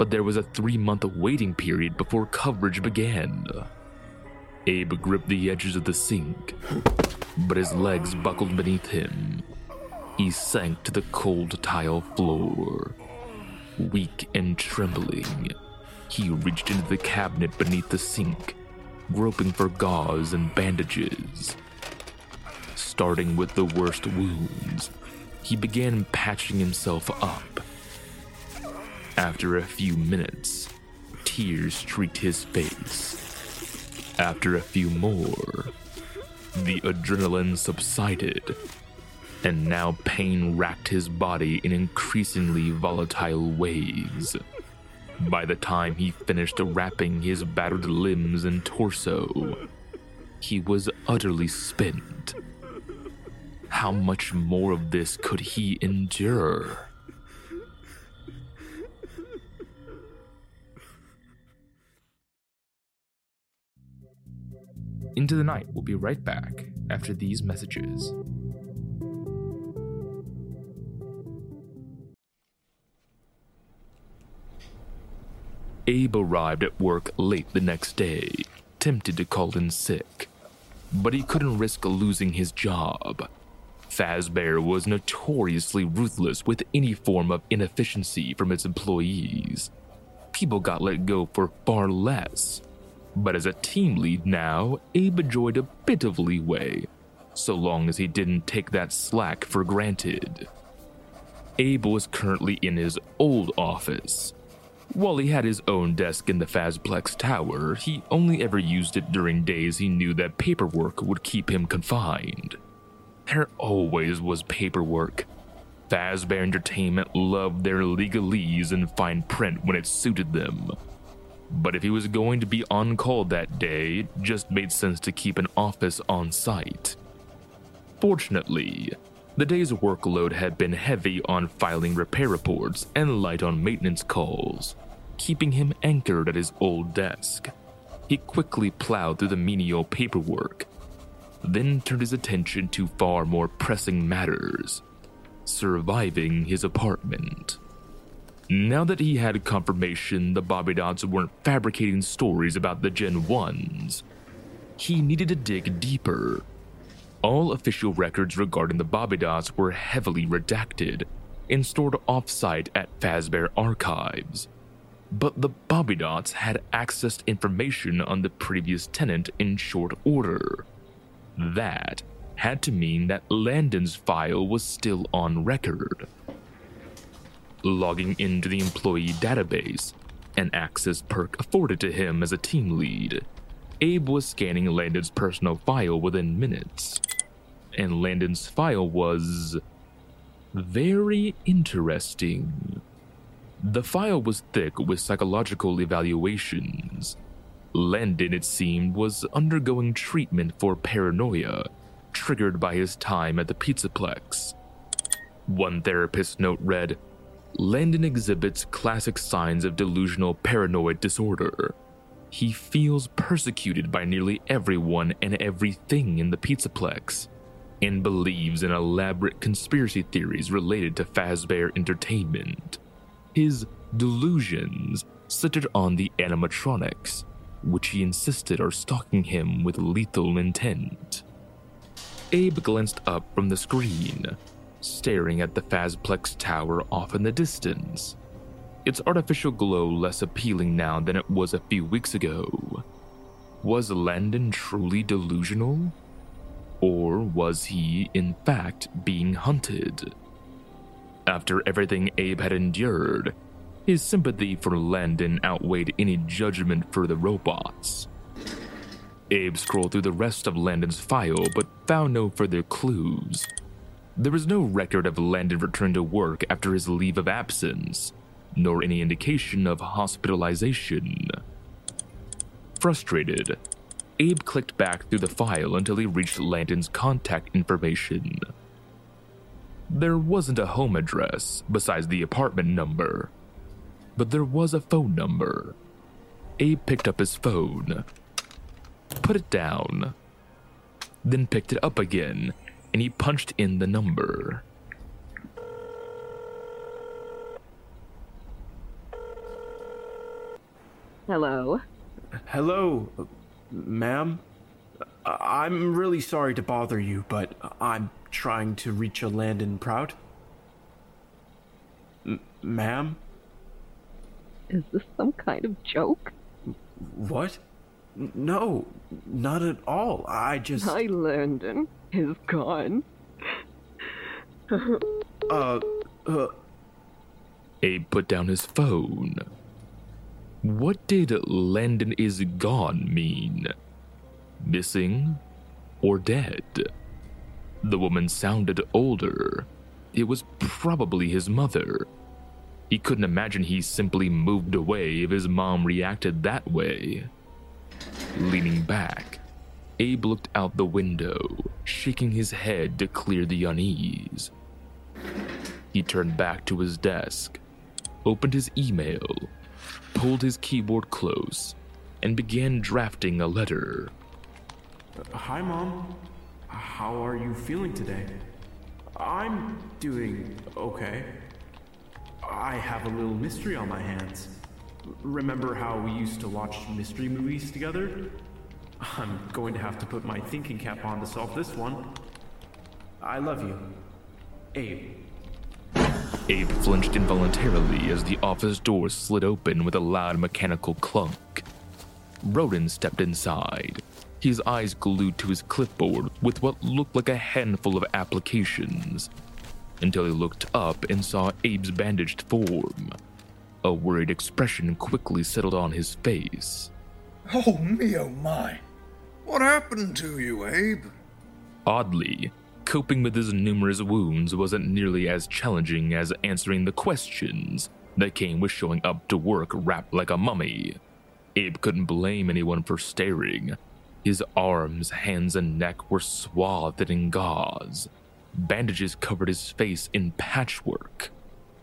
but there was a 3-month waiting period before coverage began. Abe gripped the edges of the sink, but his legs buckled beneath him. He sank to the cold tile floor. Weak and trembling, he reached into the cabinet beneath the sink, groping for gauze and bandages. Starting with the worst wounds, he began patching himself up. After a few minutes, tears streaked his face. After a few more, the adrenaline subsided, and now pain racked his body in increasingly volatile waves. By the time he finished wrapping his battered limbs and torso, he was utterly spent. How much more of this could he endure? Into the Night will be right back after these messages. Abe arrived at work late the next day, tempted to call in sick, but he couldn't risk losing his job. Fazbear was notoriously ruthless with any form of inefficiency from its employees. People got let go for far less. But as a team lead now, Abe enjoyed a bit of leeway, so long as he didn't take that slack for granted. Abe was currently in his old office. While he had his own desk in the Fazplex Tower, he only ever used it during days he knew that paperwork would keep him confined. There always was paperwork. Fazbear Entertainment loved their legalese and fine print when it suited them. But if he was going to be on call that day, it just made sense to keep an office on site. Fortunately, the day's workload had been heavy on filing repair reports and light on maintenance calls, keeping him anchored at his old desk. He quickly plowed through the menial paperwork, then turned his attention to far more pressing matters: surviving his apartment. Now that he had confirmation the Bobby Dots weren't fabricating stories about the Gen 1s, he needed to dig deeper. All official records regarding the Bobby Dots were heavily redacted and stored off-site at Fazbear Archives. But the Bobby Dots had accessed information on the previous tenant in short order. That had to mean that Landon's file was still on record. Logging into the employee database, an access perk afforded to him as a team lead, Abe was scanning Landon's personal file within minutes. And Landon's file was very interesting. The file was thick with psychological evaluations. Landon, it seemed, was undergoing treatment for paranoia, triggered by his time at the Pizzaplex. One therapist's note read, "Landon exhibits classic signs of delusional paranoid disorder. He feels persecuted by nearly everyone and everything in the Pizzaplex, and believes in elaborate conspiracy theories related to Fazbear Entertainment. His delusions centered on the animatronics, which he insisted are stalking him with lethal intent." Abe glanced up from the screen, staring at the Fazplex Tower off in the distance, its artificial glow less appealing now than it was a few weeks ago. Was Landon truly delusional? Or was he, in fact, being hunted? After everything Abe had endured, his sympathy for Landon outweighed any judgment for the robots. Abe scrolled through the rest of Landon's file but found no further clues. There was no record of Landon return to work after his leave of absence, nor any indication of hospitalization. Frustrated, Abe clicked back through the file until he reached Landon's contact information. There wasn't a home address besides the apartment number, but there was a phone number. Abe picked up his phone, put it down, then picked it up again, and he punched in the number. Hello? Hello, ma'am? I'm really sorry to bother you, but I'm trying to reach a Landon Prout. Ma'am? Is this some kind of joke? What? No, not at all. My Landon is gone. Abe put down his phone. What did Landon is gone mean? Missing or dead? The woman sounded older. It was probably his mother. He couldn't imagine he simply moved away if his mom reacted that way. Leaning back, Abe looked out the window, shaking his head to clear the unease. He turned back to his desk, opened his email, pulled his keyboard close, and began drafting a letter. Hi, Mom. How are you feeling today? I'm doing okay. I have a little mystery on my hands. Remember how we used to watch mystery movies together? I'm going to have to put my thinking cap on to solve this one. I love you. Abe. Abe flinched involuntarily as the office door slid open with a loud mechanical clunk. Roden stepped inside, his eyes glued to his clipboard with what looked like a handful of applications, until he looked up and saw Abe's bandaged form. A worried expression quickly settled on his face. Oh me, oh my. What happened to you, Abe? Oddly, coping with his numerous wounds wasn't nearly as challenging as answering the questions that came with showing up to work wrapped like a mummy. Abe couldn't blame anyone for staring. His arms, hands, and neck were swathed in gauze. Bandages covered his face in patchwork.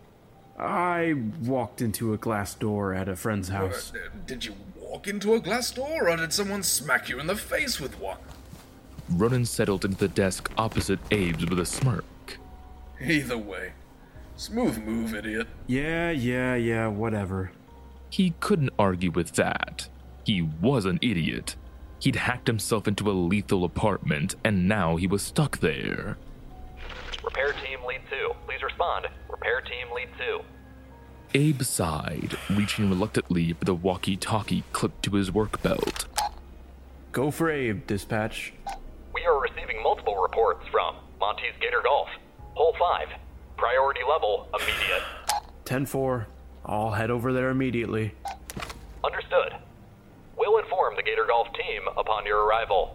I walked into a glass door at a friend's house. Did you walk into a glass door, or did someone smack you in the face with one? Ronan settled into the desk opposite Abe's with a smirk. Either way. Smooth move, idiot. Yeah, whatever. He couldn't argue with that. He was an idiot. He'd hacked himself into a lethal apartment, and now he was stuck there. Repair team lead 2, please respond. Repair team lead 2. Abe sighed, reaching reluctantly for the walkie-talkie clipped to his work belt. Go for Abe, dispatch. We are receiving multiple reports from Monty's Gator Golf. Hole 5. Priority level, immediate. 10-4. I'll head over there immediately. Understood. We'll inform the Gator Golf team upon your arrival.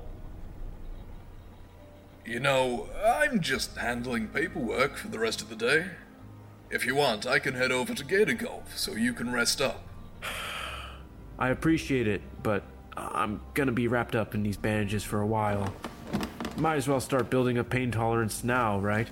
You know, I'm just handling paperwork for the rest of the day. If you want, I can head over to Gator Golf so you can rest up. I appreciate it, but I'm gonna be wrapped up in these bandages for a while. Might as well start building up pain tolerance now, right?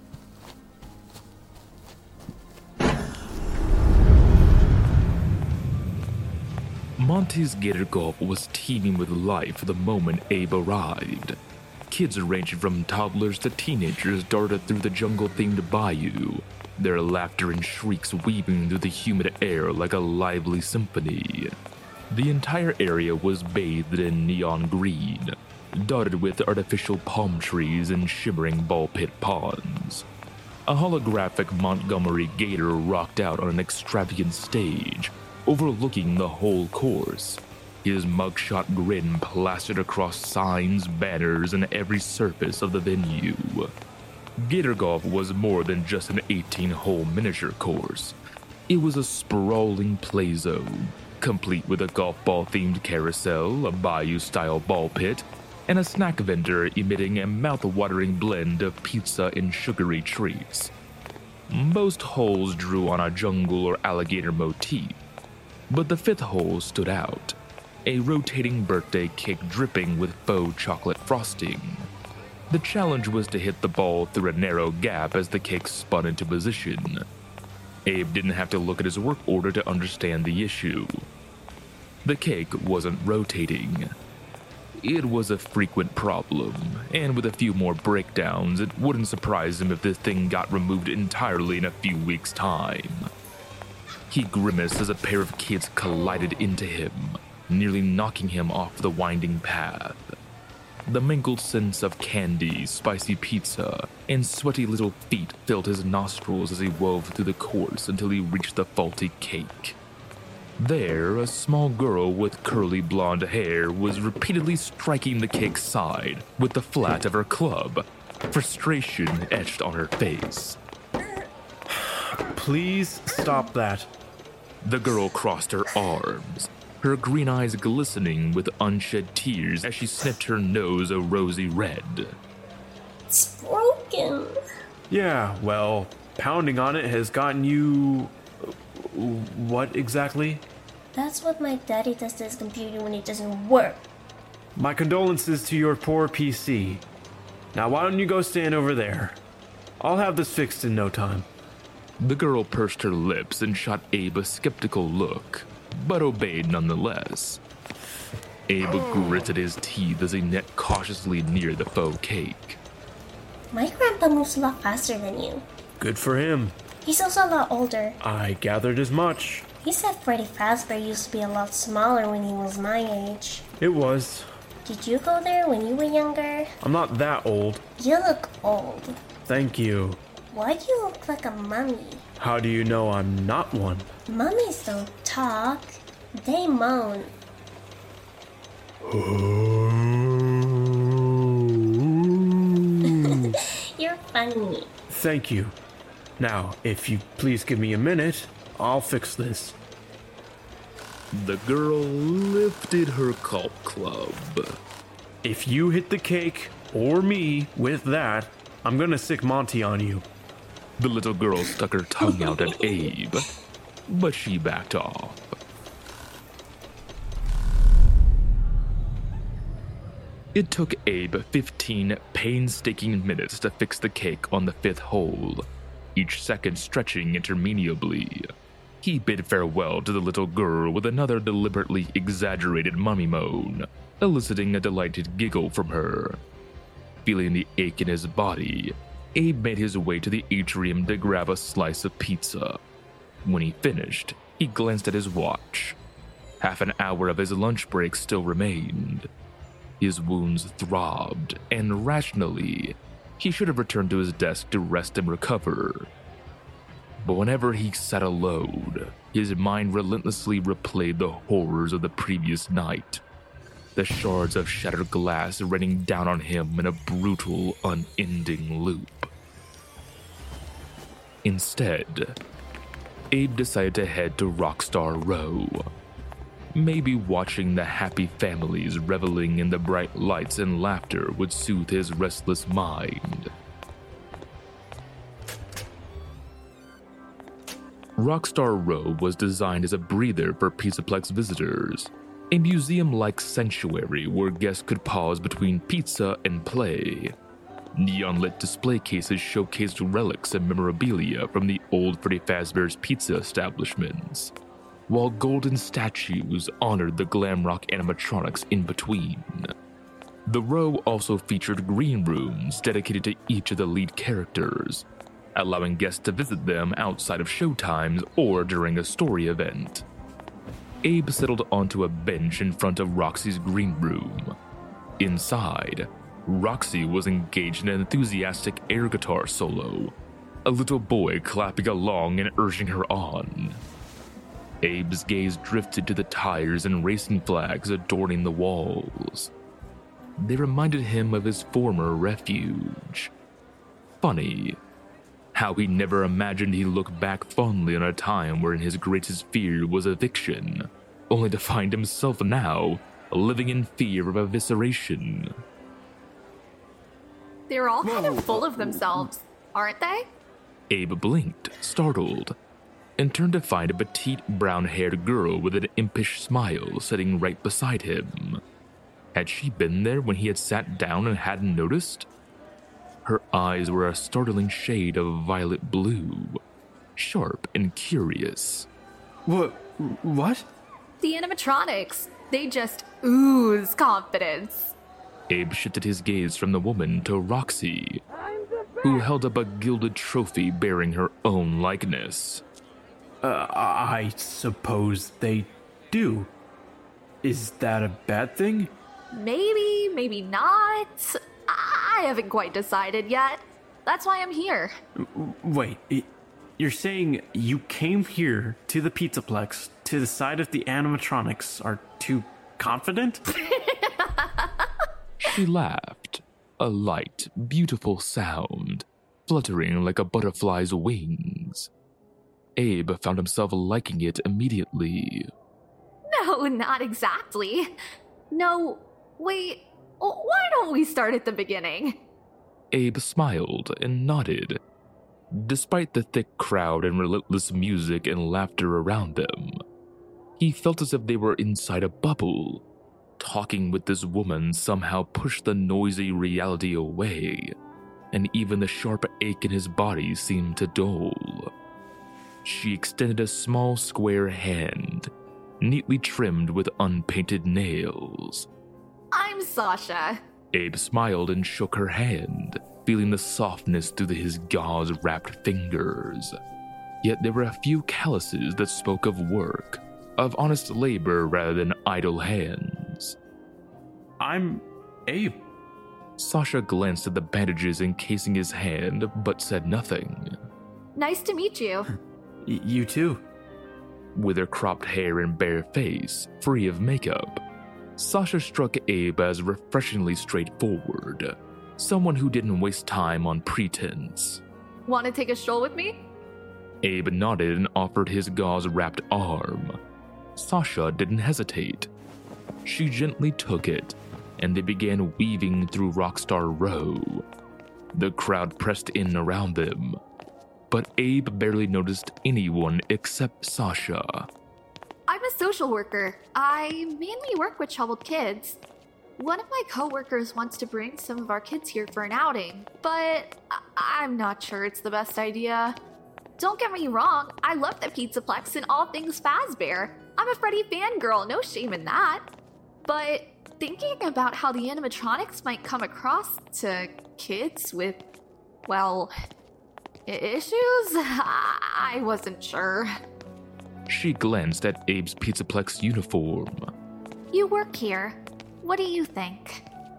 Monty's Gator Golf was teeming with life the moment Abe arrived. Kids ranging from toddlers to teenagers darted through the jungle-themed bayou, their laughter and shrieks weaving through the humid air like a lively symphony. The entire area was bathed in neon green, dotted with artificial palm trees and shimmering ball pit ponds. A holographic Montgomery Gator rocked out on an extravagant stage, overlooking the whole course, his mugshot grin plastered across signs, banners, and every surface of the venue. Gator Golf was more than just an 18-hole miniature course. It was a sprawling play zone, complete with a golf ball-themed carousel, a bayou-style ball pit, and a snack vendor emitting a mouth-watering blend of pizza and sugary treats. Most holes drew on a jungle or alligator motif, but the fifth hole stood out, a rotating birthday cake dripping with faux chocolate frosting. The challenge was to hit the ball through a narrow gap as the cake spun into position. Abe didn't have to look at his work order to understand the issue. The cake wasn't rotating. It was a frequent problem, and with a few more breakdowns, it wouldn't surprise him if this thing got removed entirely in a few weeks' time. He grimaced as a pair of kids collided into him, nearly knocking him off the winding path. The mingled scents of candy, spicy pizza, and sweaty little feet filled his nostrils as he wove through the course until he reached the faulty cake. There, a small girl with curly blonde hair was repeatedly striking the cake's side with the flat of her club, frustration etched on her face. Please stop that. The girl crossed her arms, her green eyes glistening with unshed tears as she snipped her nose a rosy red. It's broken. Yeah, well, pounding on it has gotten you... What exactly? That's what my daddy does to his computer when it doesn't work. My condolences to your poor PC. Now why don't you go stand over there? I'll have this fixed in no time. The girl pursed her lips and shot Abe a skeptical look, but obeyed nonetheless. Abe gritted his teeth as he knelt cautiously near the faux cake. My grandpa moves a lot faster than you. Good for him. He's also a lot older. I gathered as much. He said Freddy Fazbear used to be a lot smaller when he was my age. It was. Did you go there when you were younger? I'm not that old. You look old. Thank you. Why do you look like a mummy? How do you know I'm not one? Mummies don't talk. They moan. You're funny. Thank you. Now, if you please give me a minute, I'll fix this. The girl lifted her golf club. If you hit the cake, or me, with that, I'm gonna sick Monty on you. The little girl stuck her tongue out at Abe, but she backed off. It took Abe 15 painstaking minutes to fix the cake on the 5th hole, each second stretching interminably. He bid farewell to the little girl with another deliberately exaggerated mummy moan, eliciting a delighted giggle from her. Feeling the ache in his body, Abe made his way to the atrium to grab a slice of pizza. When he finished, he glanced at his watch. Half an hour of his lunch break still remained. His wounds throbbed, and rationally, he should have returned to his desk to rest and recover. But whenever he sat alone, his mind relentlessly replayed the horrors of the previous night. The shards of shattered glass raining down on him in a brutal, unending loop. Instead, Abe decided to head to Rockstar Row. Maybe watching the happy families reveling in the bright lights and laughter would soothe his restless mind. Rockstar Row was designed as a breather for Pizzaplex visitors, a museum-like sanctuary where guests could pause between pizza and play. Neon-lit display cases showcased relics and memorabilia from the old Freddy Fazbear's Pizza establishments, while golden statues honored the glam rock animatronics in between. The row also featured green rooms dedicated to each of the lead characters, allowing guests to visit them outside of showtimes or during a story event. Abe settled onto a bench in front of Roxy's green room. Inside, Roxy was engaged in an enthusiastic air guitar solo, a little boy clapping along and urging her on. Abe's gaze drifted to the tires and racing flags adorning the walls. They reminded him of his former refuge. Funny how he never imagined he'd look back fondly on a time wherein his greatest fear was eviction, only to find himself now living in fear of evisceration. They're all kind of full of themselves, aren't they? Abe blinked, startled, and turned to find a petite brown-haired girl with an impish smile sitting right beside him. Had she been there when he had sat down and hadn't noticed? Her eyes were a startling shade of violet blue, sharp and curious. What? The animatronics. They just ooze confidence. Abe shifted his gaze from the woman to Roxy, who held up a gilded trophy bearing her own likeness. I suppose they do. Is that a bad thing? Maybe, maybe not. I haven't quite decided yet. That's why I'm here. Wait, you're saying you came here to the Pizzaplex to decide if the animatronics are too confident? She laughed, a light, beautiful sound, fluttering like a butterfly's wings. Abe found himself liking it immediately. No, not exactly. No, wait, why don't we start at the beginning? Abe smiled and nodded. Despite the thick crowd and relentless music and laughter around them, he felt as if they were inside a bubble. Talking with this woman somehow pushed the noisy reality away, and even the sharp ache in his body seemed to dull. She extended a small square hand, neatly trimmed with unpainted nails. I'm Sasha. Abe smiled and shook her hand, feeling the softness through his gauze-wrapped fingers. Yet there were a few calluses that spoke of work, of honest labor rather than idle hands. I'm Abe. Sasha glanced at the bandages encasing his hand, but said nothing. Nice to meet you. You too. With her cropped hair and bare face, free of makeup, Sasha struck Abe as refreshingly straightforward, someone who didn't waste time on pretense. Want to take a stroll with me? Abe nodded and offered his gauze-wrapped arm. Sasha didn't hesitate. She gently took it, and they began weaving through Rockstar Row. The crowd pressed in around them, but Abe barely noticed anyone except Sasha. I'm a social worker. I mainly work with troubled kids. One of my coworkers wants to bring some of our kids here for an outing, but I'm not sure it's the best idea. Don't get me wrong, I love the Pizzaplex and all things Fazbear. I'm a Freddy fangirl, no shame in that. But thinking about how the animatronics might come across to kids with, well, issues? I wasn't sure. She glanced at Abe's Pizzaplex uniform. You work here. What do you think?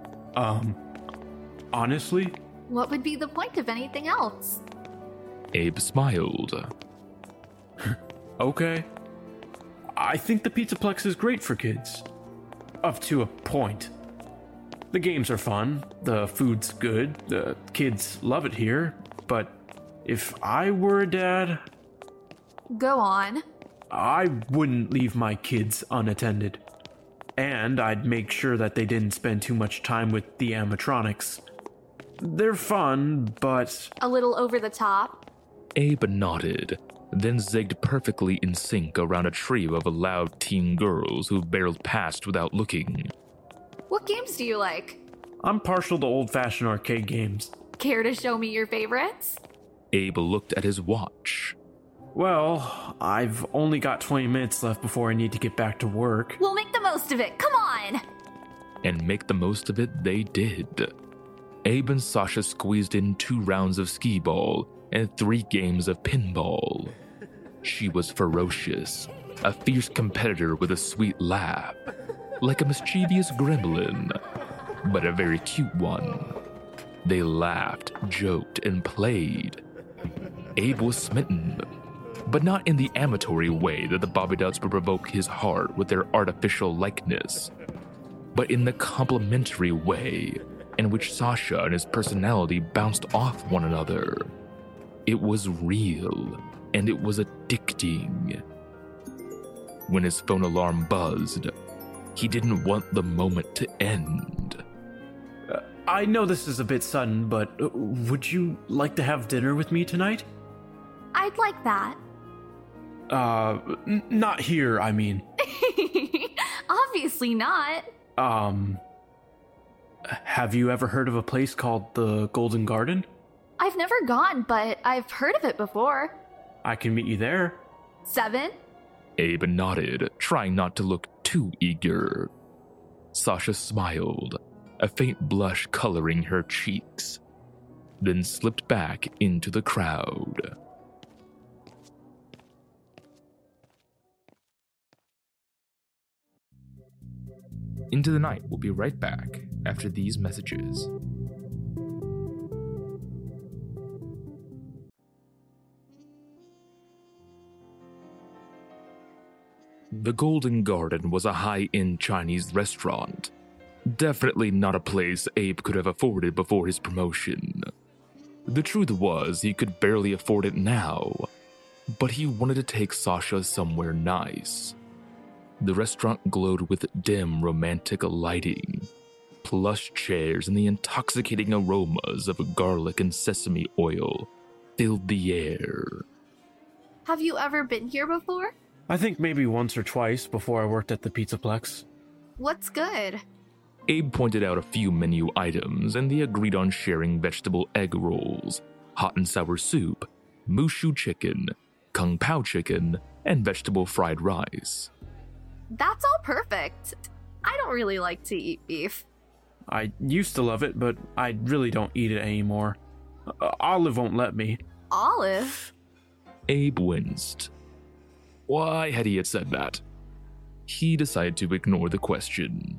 Honestly? What would be the point of anything else? Abe smiled. Okay. I think the Pizzaplex is great for kids. Up to a point. The games are fun, the food's good, the kids love it here, but if I were a dad... Go on. I wouldn't leave my kids unattended. And I'd make sure that they didn't spend too much time with the animatronics. They're fun, but... A little over the top? Abe nodded, then zigged perfectly in sync around a trio of loud teen girls who barreled past without looking. What games do you like? I'm partial to old-fashioned arcade games. Care to show me your favorites? Abe looked at his watch. Well, I've only got 20 minutes left before I need to get back to work. We'll make the most of it, come on! And make the most of it they did. Abe and Sasha squeezed in 2 rounds of skee-ball and 3 games of pinball. She was ferocious, a fierce competitor with a sweet laugh, like a mischievous gremlin, but a very cute one. They laughed, joked, and played. Abe was smitten, but not in the amatory way that the Bobby-Duts would provoke his heart with their artificial likeness, but in the complimentary way in which Sasha and his personality bounced off one another. It was real, and it was addicting. When his phone alarm buzzed, he didn't want the moment to end. I know this is a bit sudden, but would you like to have dinner with me tonight? I'd like that. Not here, I mean. Obviously not. Have you ever heard of a place called the Golden Garden? I've never gone, but I've heard of it before. I can meet you there. 7? Abe nodded, trying not to look too eager. Sasha smiled, a faint blush coloring her cheeks, then slipped back into the crowd. Into the Night will be right back after these messages. The Golden Garden was a high-end Chinese restaurant. Definitely not a place Abe could have afforded before his promotion. The truth was, he could barely afford it now, but he wanted to take Sasha somewhere nice. The restaurant glowed with dim, romantic lighting, plush chairs, and the intoxicating aromas of garlic and sesame oil filled the air. Have you ever been here before? I think maybe once or twice before I worked at the Pizzaplex. What's good? Abe pointed out a few menu items, and they agreed on sharing vegetable egg rolls, hot and sour soup, mushu chicken, kung pao chicken, and vegetable fried rice. That's all perfect. I don't really like to eat beef. I used to love it, but I really don't eat it anymore. Olive won't let me. Olive? Abe winced. Why had he said that? He decided to ignore the question.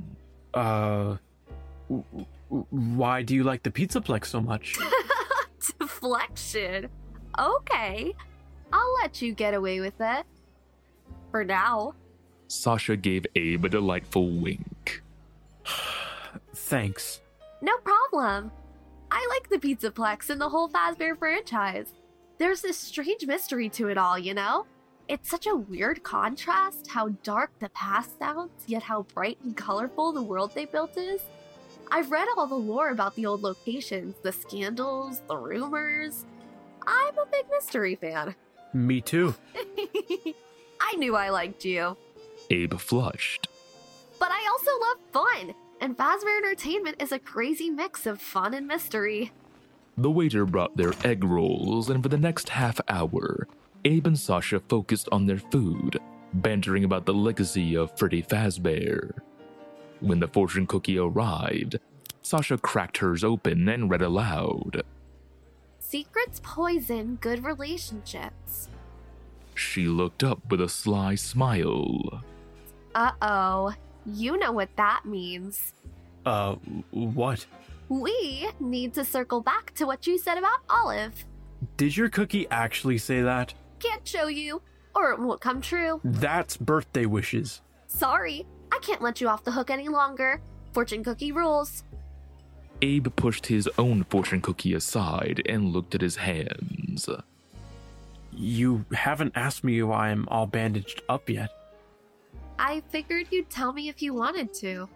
Why do you like the Pizzaplex so much? Deflection. Okay, I'll let you get away with it. For now. Sasha gave Abe a delightful wink. Thanks. No problem. I like the Pizzaplex and the whole Fazbear franchise. There's this strange mystery to it all, you know? It's such a weird contrast how dark the past sounds, yet how bright and colorful the world they built is. I've read all the lore about the old locations, the scandals, the rumors. I'm a big mystery fan. Me too. I knew I liked you. Abe flushed. But I also love fun, and Fazbear Entertainment is a crazy mix of fun and mystery. The waiter brought their egg rolls, and for the next half hour, Abe and Sasha focused on their food, bantering about the legacy of Freddy Fazbear. When the fortune cookie arrived, Sasha cracked hers open and read aloud. Secrets poison good relationships. She looked up with a sly smile. Uh-oh. You know what that means. What? We need to circle back to what you said about Olive. Did your cookie actually say that? Can't show you, or it won't come true. That's birthday wishes. Sorry, I can't let you off the hook any longer. Fortune cookie rules. Abe pushed his own fortune cookie aside and looked at his hands. You haven't asked me why I'm all bandaged up yet. I figured you'd tell me if you wanted to.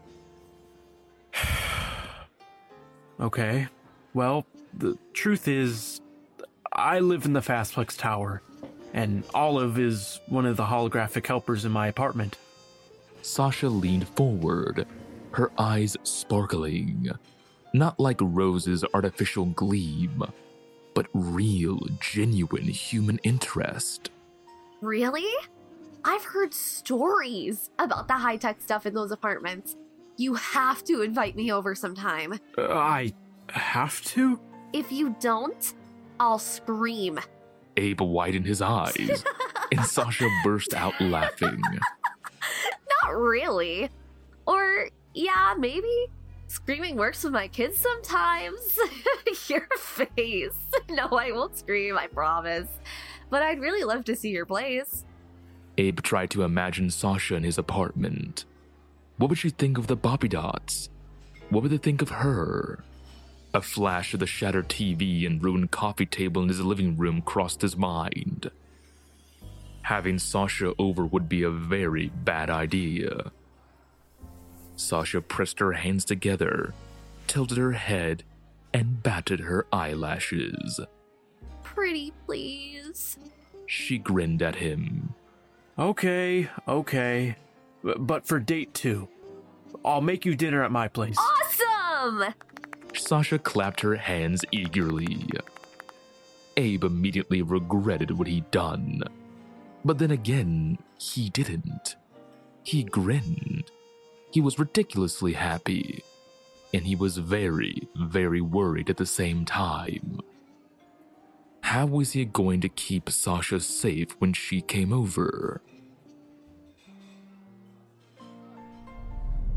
Okay. Well, the truth is, I live in the Fazplex Tower, and Olive is one of the holographic helpers in my apartment. Sasha leaned forward, her eyes sparkling. Not like Rose's artificial gleam, but real, genuine human interest. Really? I've heard stories about the high-tech stuff in those apartments. You have to invite me over sometime. I have to? If you don't, I'll scream. Abe widened his eyes, and Sasha burst out laughing. Not really. Or, yeah, maybe. Screaming works with my kids sometimes. Your face. No, I won't scream, I promise. But I'd really love to see your place. Abe tried to imagine Sasha in his apartment. What would she think of the Bobby Dots? What would they think of her? A flash of the shattered TV and ruined coffee table in his living room crossed his mind. Having Sasha over would be a very bad idea. Sasha pressed her hands together, tilted her head, and batted her eyelashes. Pretty please. She grinned at him. Okay. But for date 2, I'll make you dinner at my place. Awesome! Sasha clapped her hands eagerly. Abe immediately regretted what he'd done. But then again, he didn't. He grinned. He was ridiculously happy. And he was very, very worried at the same time. How was he going to keep Sasha safe when she came over?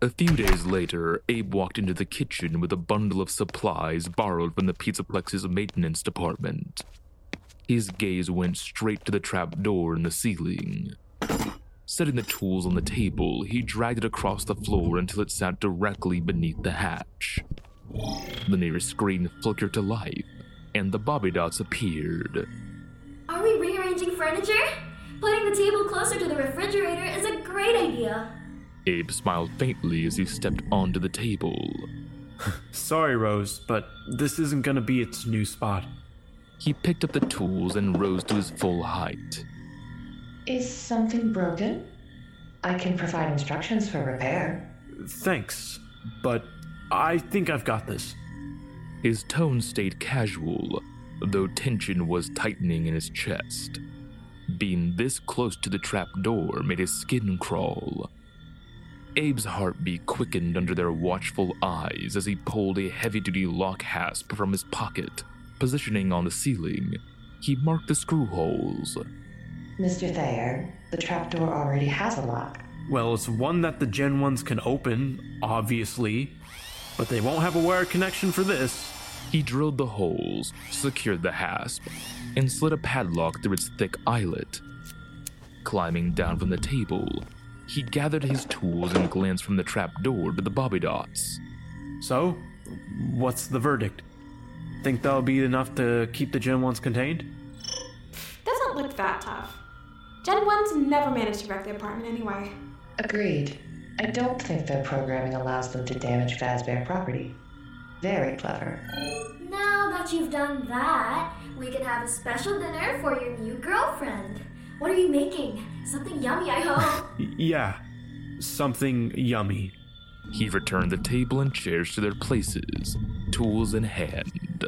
A few days later, Abe walked into the kitchen with a bundle of supplies borrowed from the Pizzaplex's maintenance department. His gaze went straight to the trap door in the ceiling. Setting the tools on the table, he dragged it across the floor until it sat directly beneath the hatch. The nearest screen flickered to life, and the Bobby Dots appeared. Are we rearranging furniture? Putting the table closer to the refrigerator is a great idea. Abe smiled faintly as he stepped onto the table. Sorry, Rose, but this isn't gonna be its new spot. He picked up the tools and rose to his full height. Is something broken? I can provide instructions for repair. Thanks, but I think I've got this. His tone stayed casual, though tension was tightening in his chest. Being this close to the trap door made his skin crawl. Abe's heartbeat quickened under their watchful eyes as he pulled a heavy-duty lock hasp from his pocket. Positioning on the ceiling, he marked the screw holes. Mr. Thayer, the trapdoor already has a lock. Well, it's one that the Gen 1s can open, obviously, but they won't have a wire connection for this. He drilled the holes, secured the hasp, and slid a padlock through its thick eyelet. Climbing down from the table, he gathered his tools and glanced from the trap door to the Bobby Dots. So, what's the verdict? Think that'll be enough to keep the Gen 1s contained? Doesn't look that tough. Gen 1s never managed to wreck the apartment anyway. Agreed. I don't think their programming allows them to damage Fazbear property. Very clever. Now that you've done that, we can have a special dinner for your new girlfriend. What are you making? Something yummy, I hope. Yeah, something yummy. He returned the table and chairs to their places, tools in hand.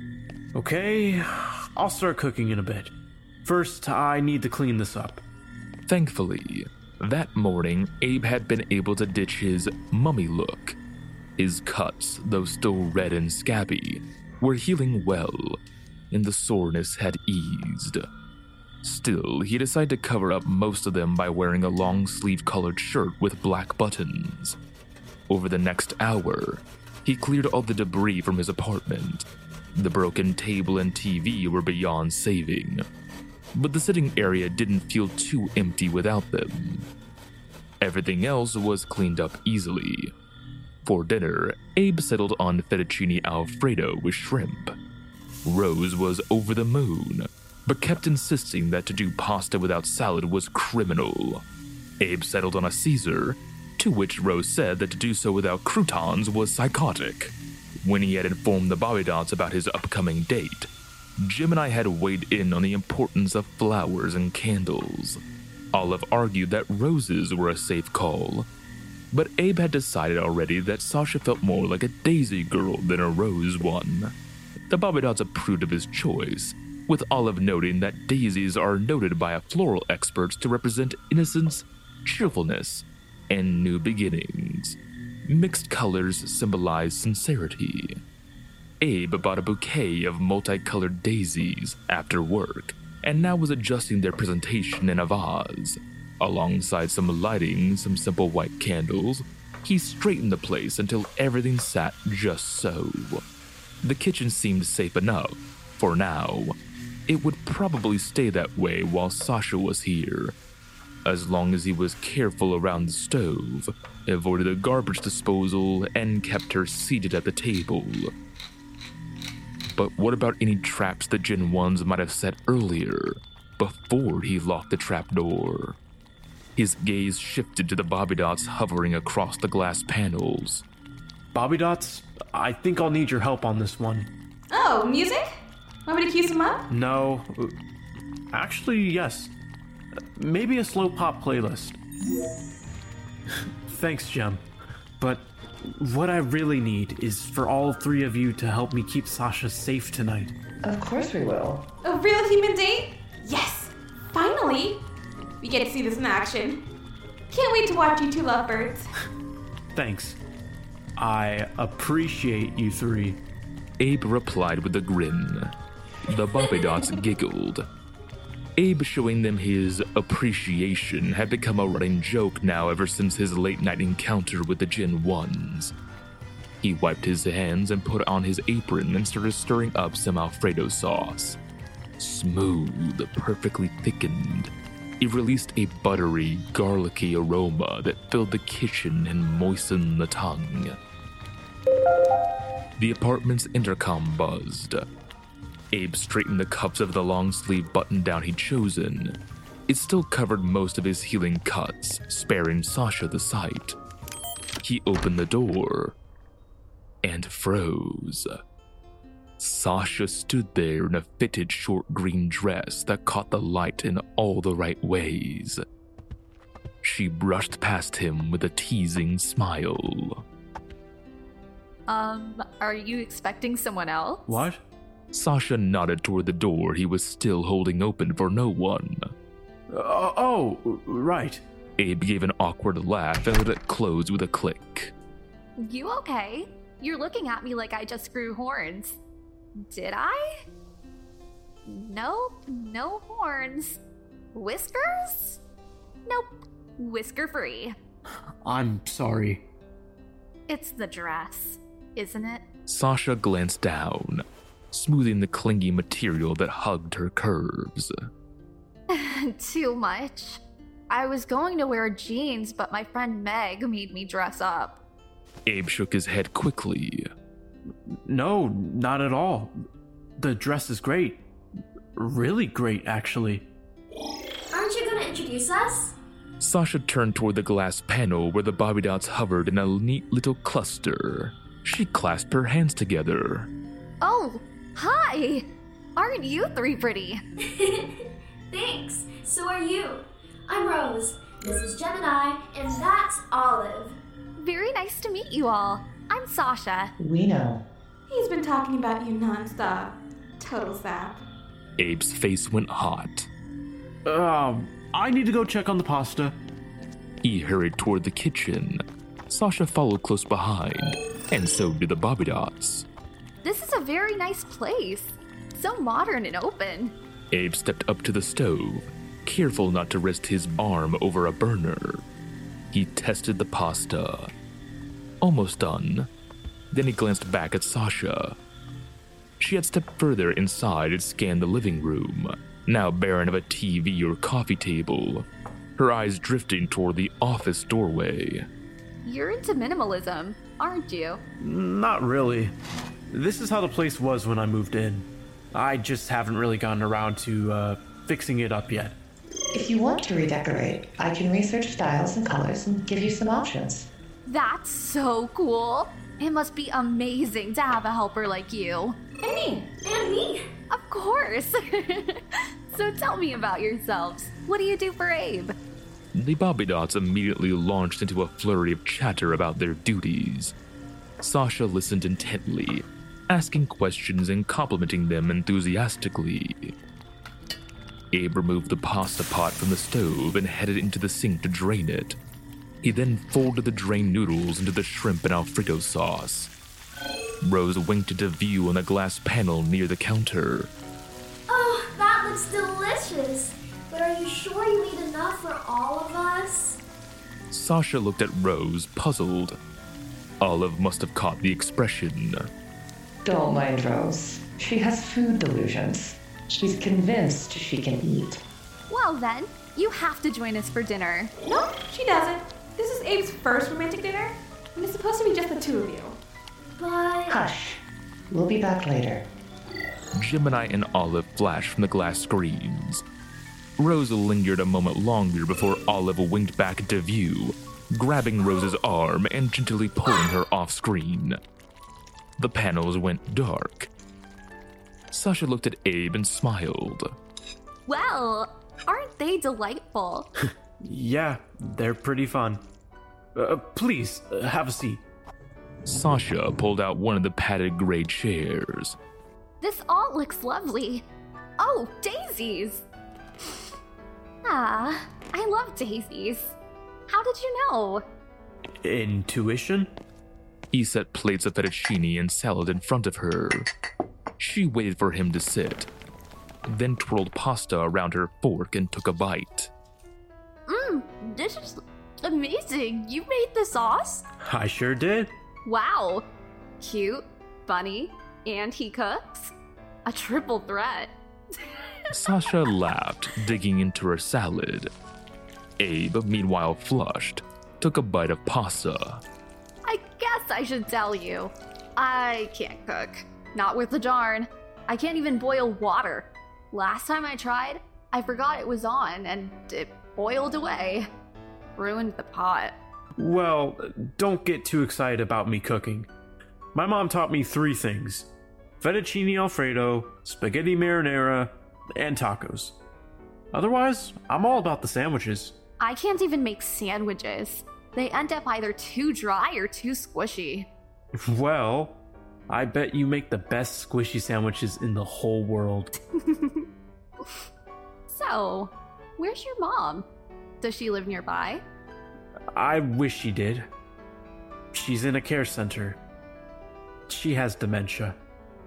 Okay, I'll start cooking in a bit. First, I need to clean this up. Thankfully, that morning, Abe had been able to ditch his mummy look. His cuts, though still red and scabby, were healing well, and the soreness had eased. Still, he decided to cover up most of them by wearing a long-sleeved colored shirt with black buttons. Over the next hour, he cleared all the debris from his apartment. The broken table and TV were beyond saving, but the sitting area didn't feel too empty without them. Everything else was cleaned up easily. For dinner, Abe settled on fettuccine alfredo with shrimp. Rose was over the moon, but kept insisting that to do pasta without salad was criminal. Abe settled on a Caesar, to which Rose said that to do so without croutons was psychotic. When he had informed the Bobby Dots about his upcoming date, Jim and I had weighed in on the importance of flowers and candles. Olive argued that roses were a safe call, but Abe had decided already that Sasha felt more like a daisy girl than a rose one. The Bobby Dots approved of his choice, with Olive noting that daisies are noted by floral experts to represent innocence, cheerfulness, and new beginnings. Mixed colors symbolize sincerity. Abe bought a bouquet of multicolored daisies after work, and now was adjusting their presentation in a vase. Alongside some lighting, some simple white candles, he straightened the place until everything sat just so. The kitchen seemed safe enough, for now. It would probably stay that way while Sasha was here, as long as he was careful around the stove, avoided the garbage disposal, and kept her seated at the table. But what about any traps the Gen 1s might have set earlier, before he locked the trapdoor? His gaze shifted to the Bobby Dots hovering across the glass panels. Bobby Dots, I think I'll need your help on this one. Oh, music? Want me to cue some up? No. Actually, yes. Maybe a slow pop playlist. Thanks, Jem. But what I really need is for all three of you to help me keep Sasha safe tonight. Of course we will. A real human date? Yes! Finally! We get to see this in action. Can't wait to watch you two lovebirds. Thanks. I appreciate you three. Abe replied with a grin. The Bobby Dots giggled. Abe showing them his appreciation had become a running joke now ever since his late-night encounter with the Gen 1s. He wiped his hands and put on his apron and started stirring up some Alfredo sauce. Smooth, perfectly thickened, it released a buttery, garlicky aroma that filled the kitchen and moistened the tongue. The apartment's intercom buzzed. Abe straightened the cuffs of the long-sleeve button-down he'd chosen. It still covered most of his healing cuts, sparing Sasha the sight. He opened the door and froze. Sasha stood there in a fitted short green dress that caught the light in all the right ways. She brushed past him with a teasing smile. Are you expecting someone else? What? Sasha nodded toward the door he was still holding open for no one. Right. Abe gave an awkward laugh and let it close with a click. You okay? You're looking at me like I just grew horns. Did I? Nope, no horns. Whiskers? Nope, whisker free. I'm sorry. It's the dress, isn't it? Sasha glanced down, smoothing the clingy material that hugged her curves. Too much. I was going to wear jeans, but my friend Meg made me dress up. Abe shook his head quickly. No, not at all. The dress is great. Really great, actually. Aren't you gonna introduce us? Sasha turned toward the glass panel where the Bobby Dots hovered in a neat little cluster. She clasped her hands together. Oh, hi! Aren't you three pretty? Thanks, so are you. I'm Rose, this is Gemini, and that's Olive. Very nice to meet you all. I'm Sasha. We know. He's been talking about you nonstop. Total sap. Abe's face went hot. I need to go check on the pasta. He hurried toward the kitchen. Sasha followed close behind, and so did the Bobby Dots. This is a very nice place. So modern and open. Abe stepped up to the stove, careful not to rest his arm over a burner. He tested the pasta. Almost done. Then he glanced back at Sasha. She had stepped further inside and scanned the living room, now barren of a TV or coffee table, her eyes drifting toward the office doorway. You're into minimalism, aren't you? Not really. This is how the place was when I moved in. I just haven't really gotten around to fixing it up yet. If you want to redecorate, I can research styles and colors and give you some options. That's so cool. It must be amazing to have a helper like you. And me. And me. Of course. So tell me about yourselves. What do you do for Abe? The Bobby Dots immediately launched into a flurry of chatter about their duties. Sasha listened intently, asking questions and complimenting them enthusiastically. Abe removed the pasta pot from the stove and headed into the sink to drain it. He then folded the drained noodles into the shrimp and Alfredo sauce. Rose winked at a view on the glass panel near the counter. Oh, that looks delicious. But are you sure you need enough for all of us? Sasha looked at Rose, puzzled. Olive must have caught the expression. Don't mind Rose. She has food delusions. She's convinced she can eat. Well then, you have to join us for dinner. No, she doesn't. This is Abe's first romantic dinner, and it's supposed to be just the two of you. But... Hush. We'll be back later. Gemini and Olive flashed from the glass screens. Rose lingered a moment longer before Olive winked back into view, grabbing Rose's arm and gently pulling her off screen. The panels went dark. Sasha looked at Abe and smiled. Well, aren't they delightful? Yeah, they're pretty fun. Please, have a seat. Sasha pulled out one of the padded gray chairs. This all looks lovely. Oh, daisies! Ah, I love daisies. How did you know? Intuition? He set plates of fettuccine and salad in front of her. She waited for him to sit. then twirled pasta around her fork and took a bite. This is amazing. You made the sauce? I sure did. Wow. Cute, funny, and he cooks? A triple threat. Sasha laughed, digging into her salad. Abe, meanwhile flushed, took a bite of pasta. I guess I should tell you. I can't cook. Not with the darn. I can't even boil water. Last time I tried, I forgot it was on and it boiled away. Ruined the pot. Well, don't get too excited about me cooking. My mom taught me 3 things: fettuccine alfredo, spaghetti marinara, and tacos. Otherwise, I'm all about the sandwiches. I can't even make sandwiches. They end up either too dry or too squishy. Well, I bet you make the best squishy sandwiches in the whole world. So, where's your mom? Does she live nearby? I wish she did. She's in a care center. She has dementia.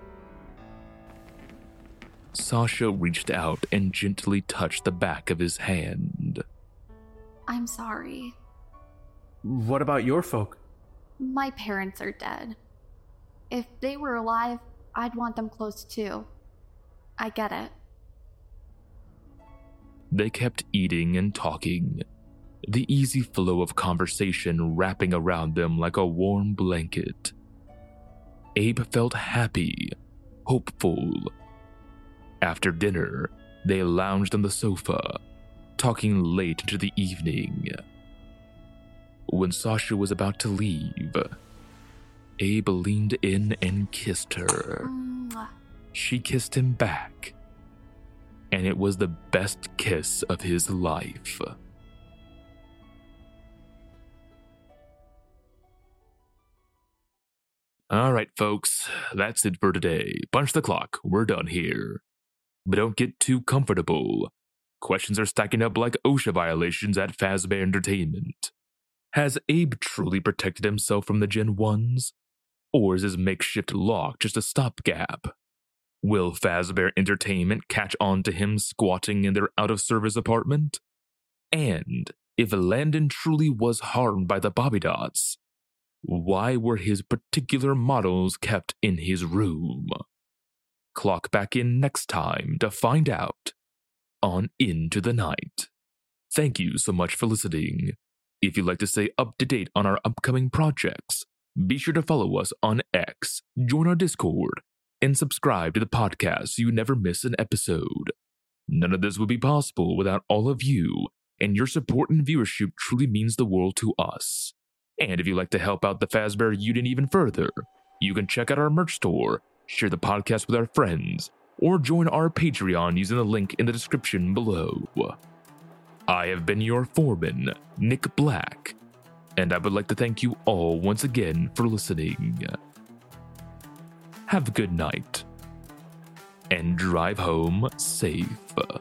Sasha reached out and gently touched the back of his hand. I'm sorry. What about your folk? My parents are dead. If they were alive, I'd want them close too. I get it. They kept eating and talking, the easy flow of conversation wrapping around them like a warm blanket. Abe felt happy, hopeful. After dinner, they lounged on the sofa, talking late into the evening. When Sasha was about to leave, Abe leaned in and kissed her. She kissed him back, and it was the best kiss of his life. All right, folks, that's it for today. Punch the clock. We're done here. But don't get too comfortable. Questions are stacking up like OSHA violations at Fazbear Entertainment. Has Abe truly protected himself from the Gen 1s? Or is his makeshift lock just a stopgap? Will Fazbear Entertainment catch on to him squatting in their out-of-service apartment? And if Landon truly was harmed by the Bobby Dots, why were his particular models kept in his room? Clock back in next time to find out on Into the Night. Thank you so much for listening. If you'd like to stay up to date on our upcoming projects, be sure to follow us on X, join our Discord, and subscribe to the podcast so you never miss an episode. None of this would be possible without all of you, and your support and viewership truly means the world to us. And if you'd like to help out the Fazbear Union even further, you can check out our merch store, share the podcast with our friends, or join our Patreon using the link in the description below. I have been your foreman, Nick Black, and I would like to thank you all once again for listening. Have a good night, and drive home safe.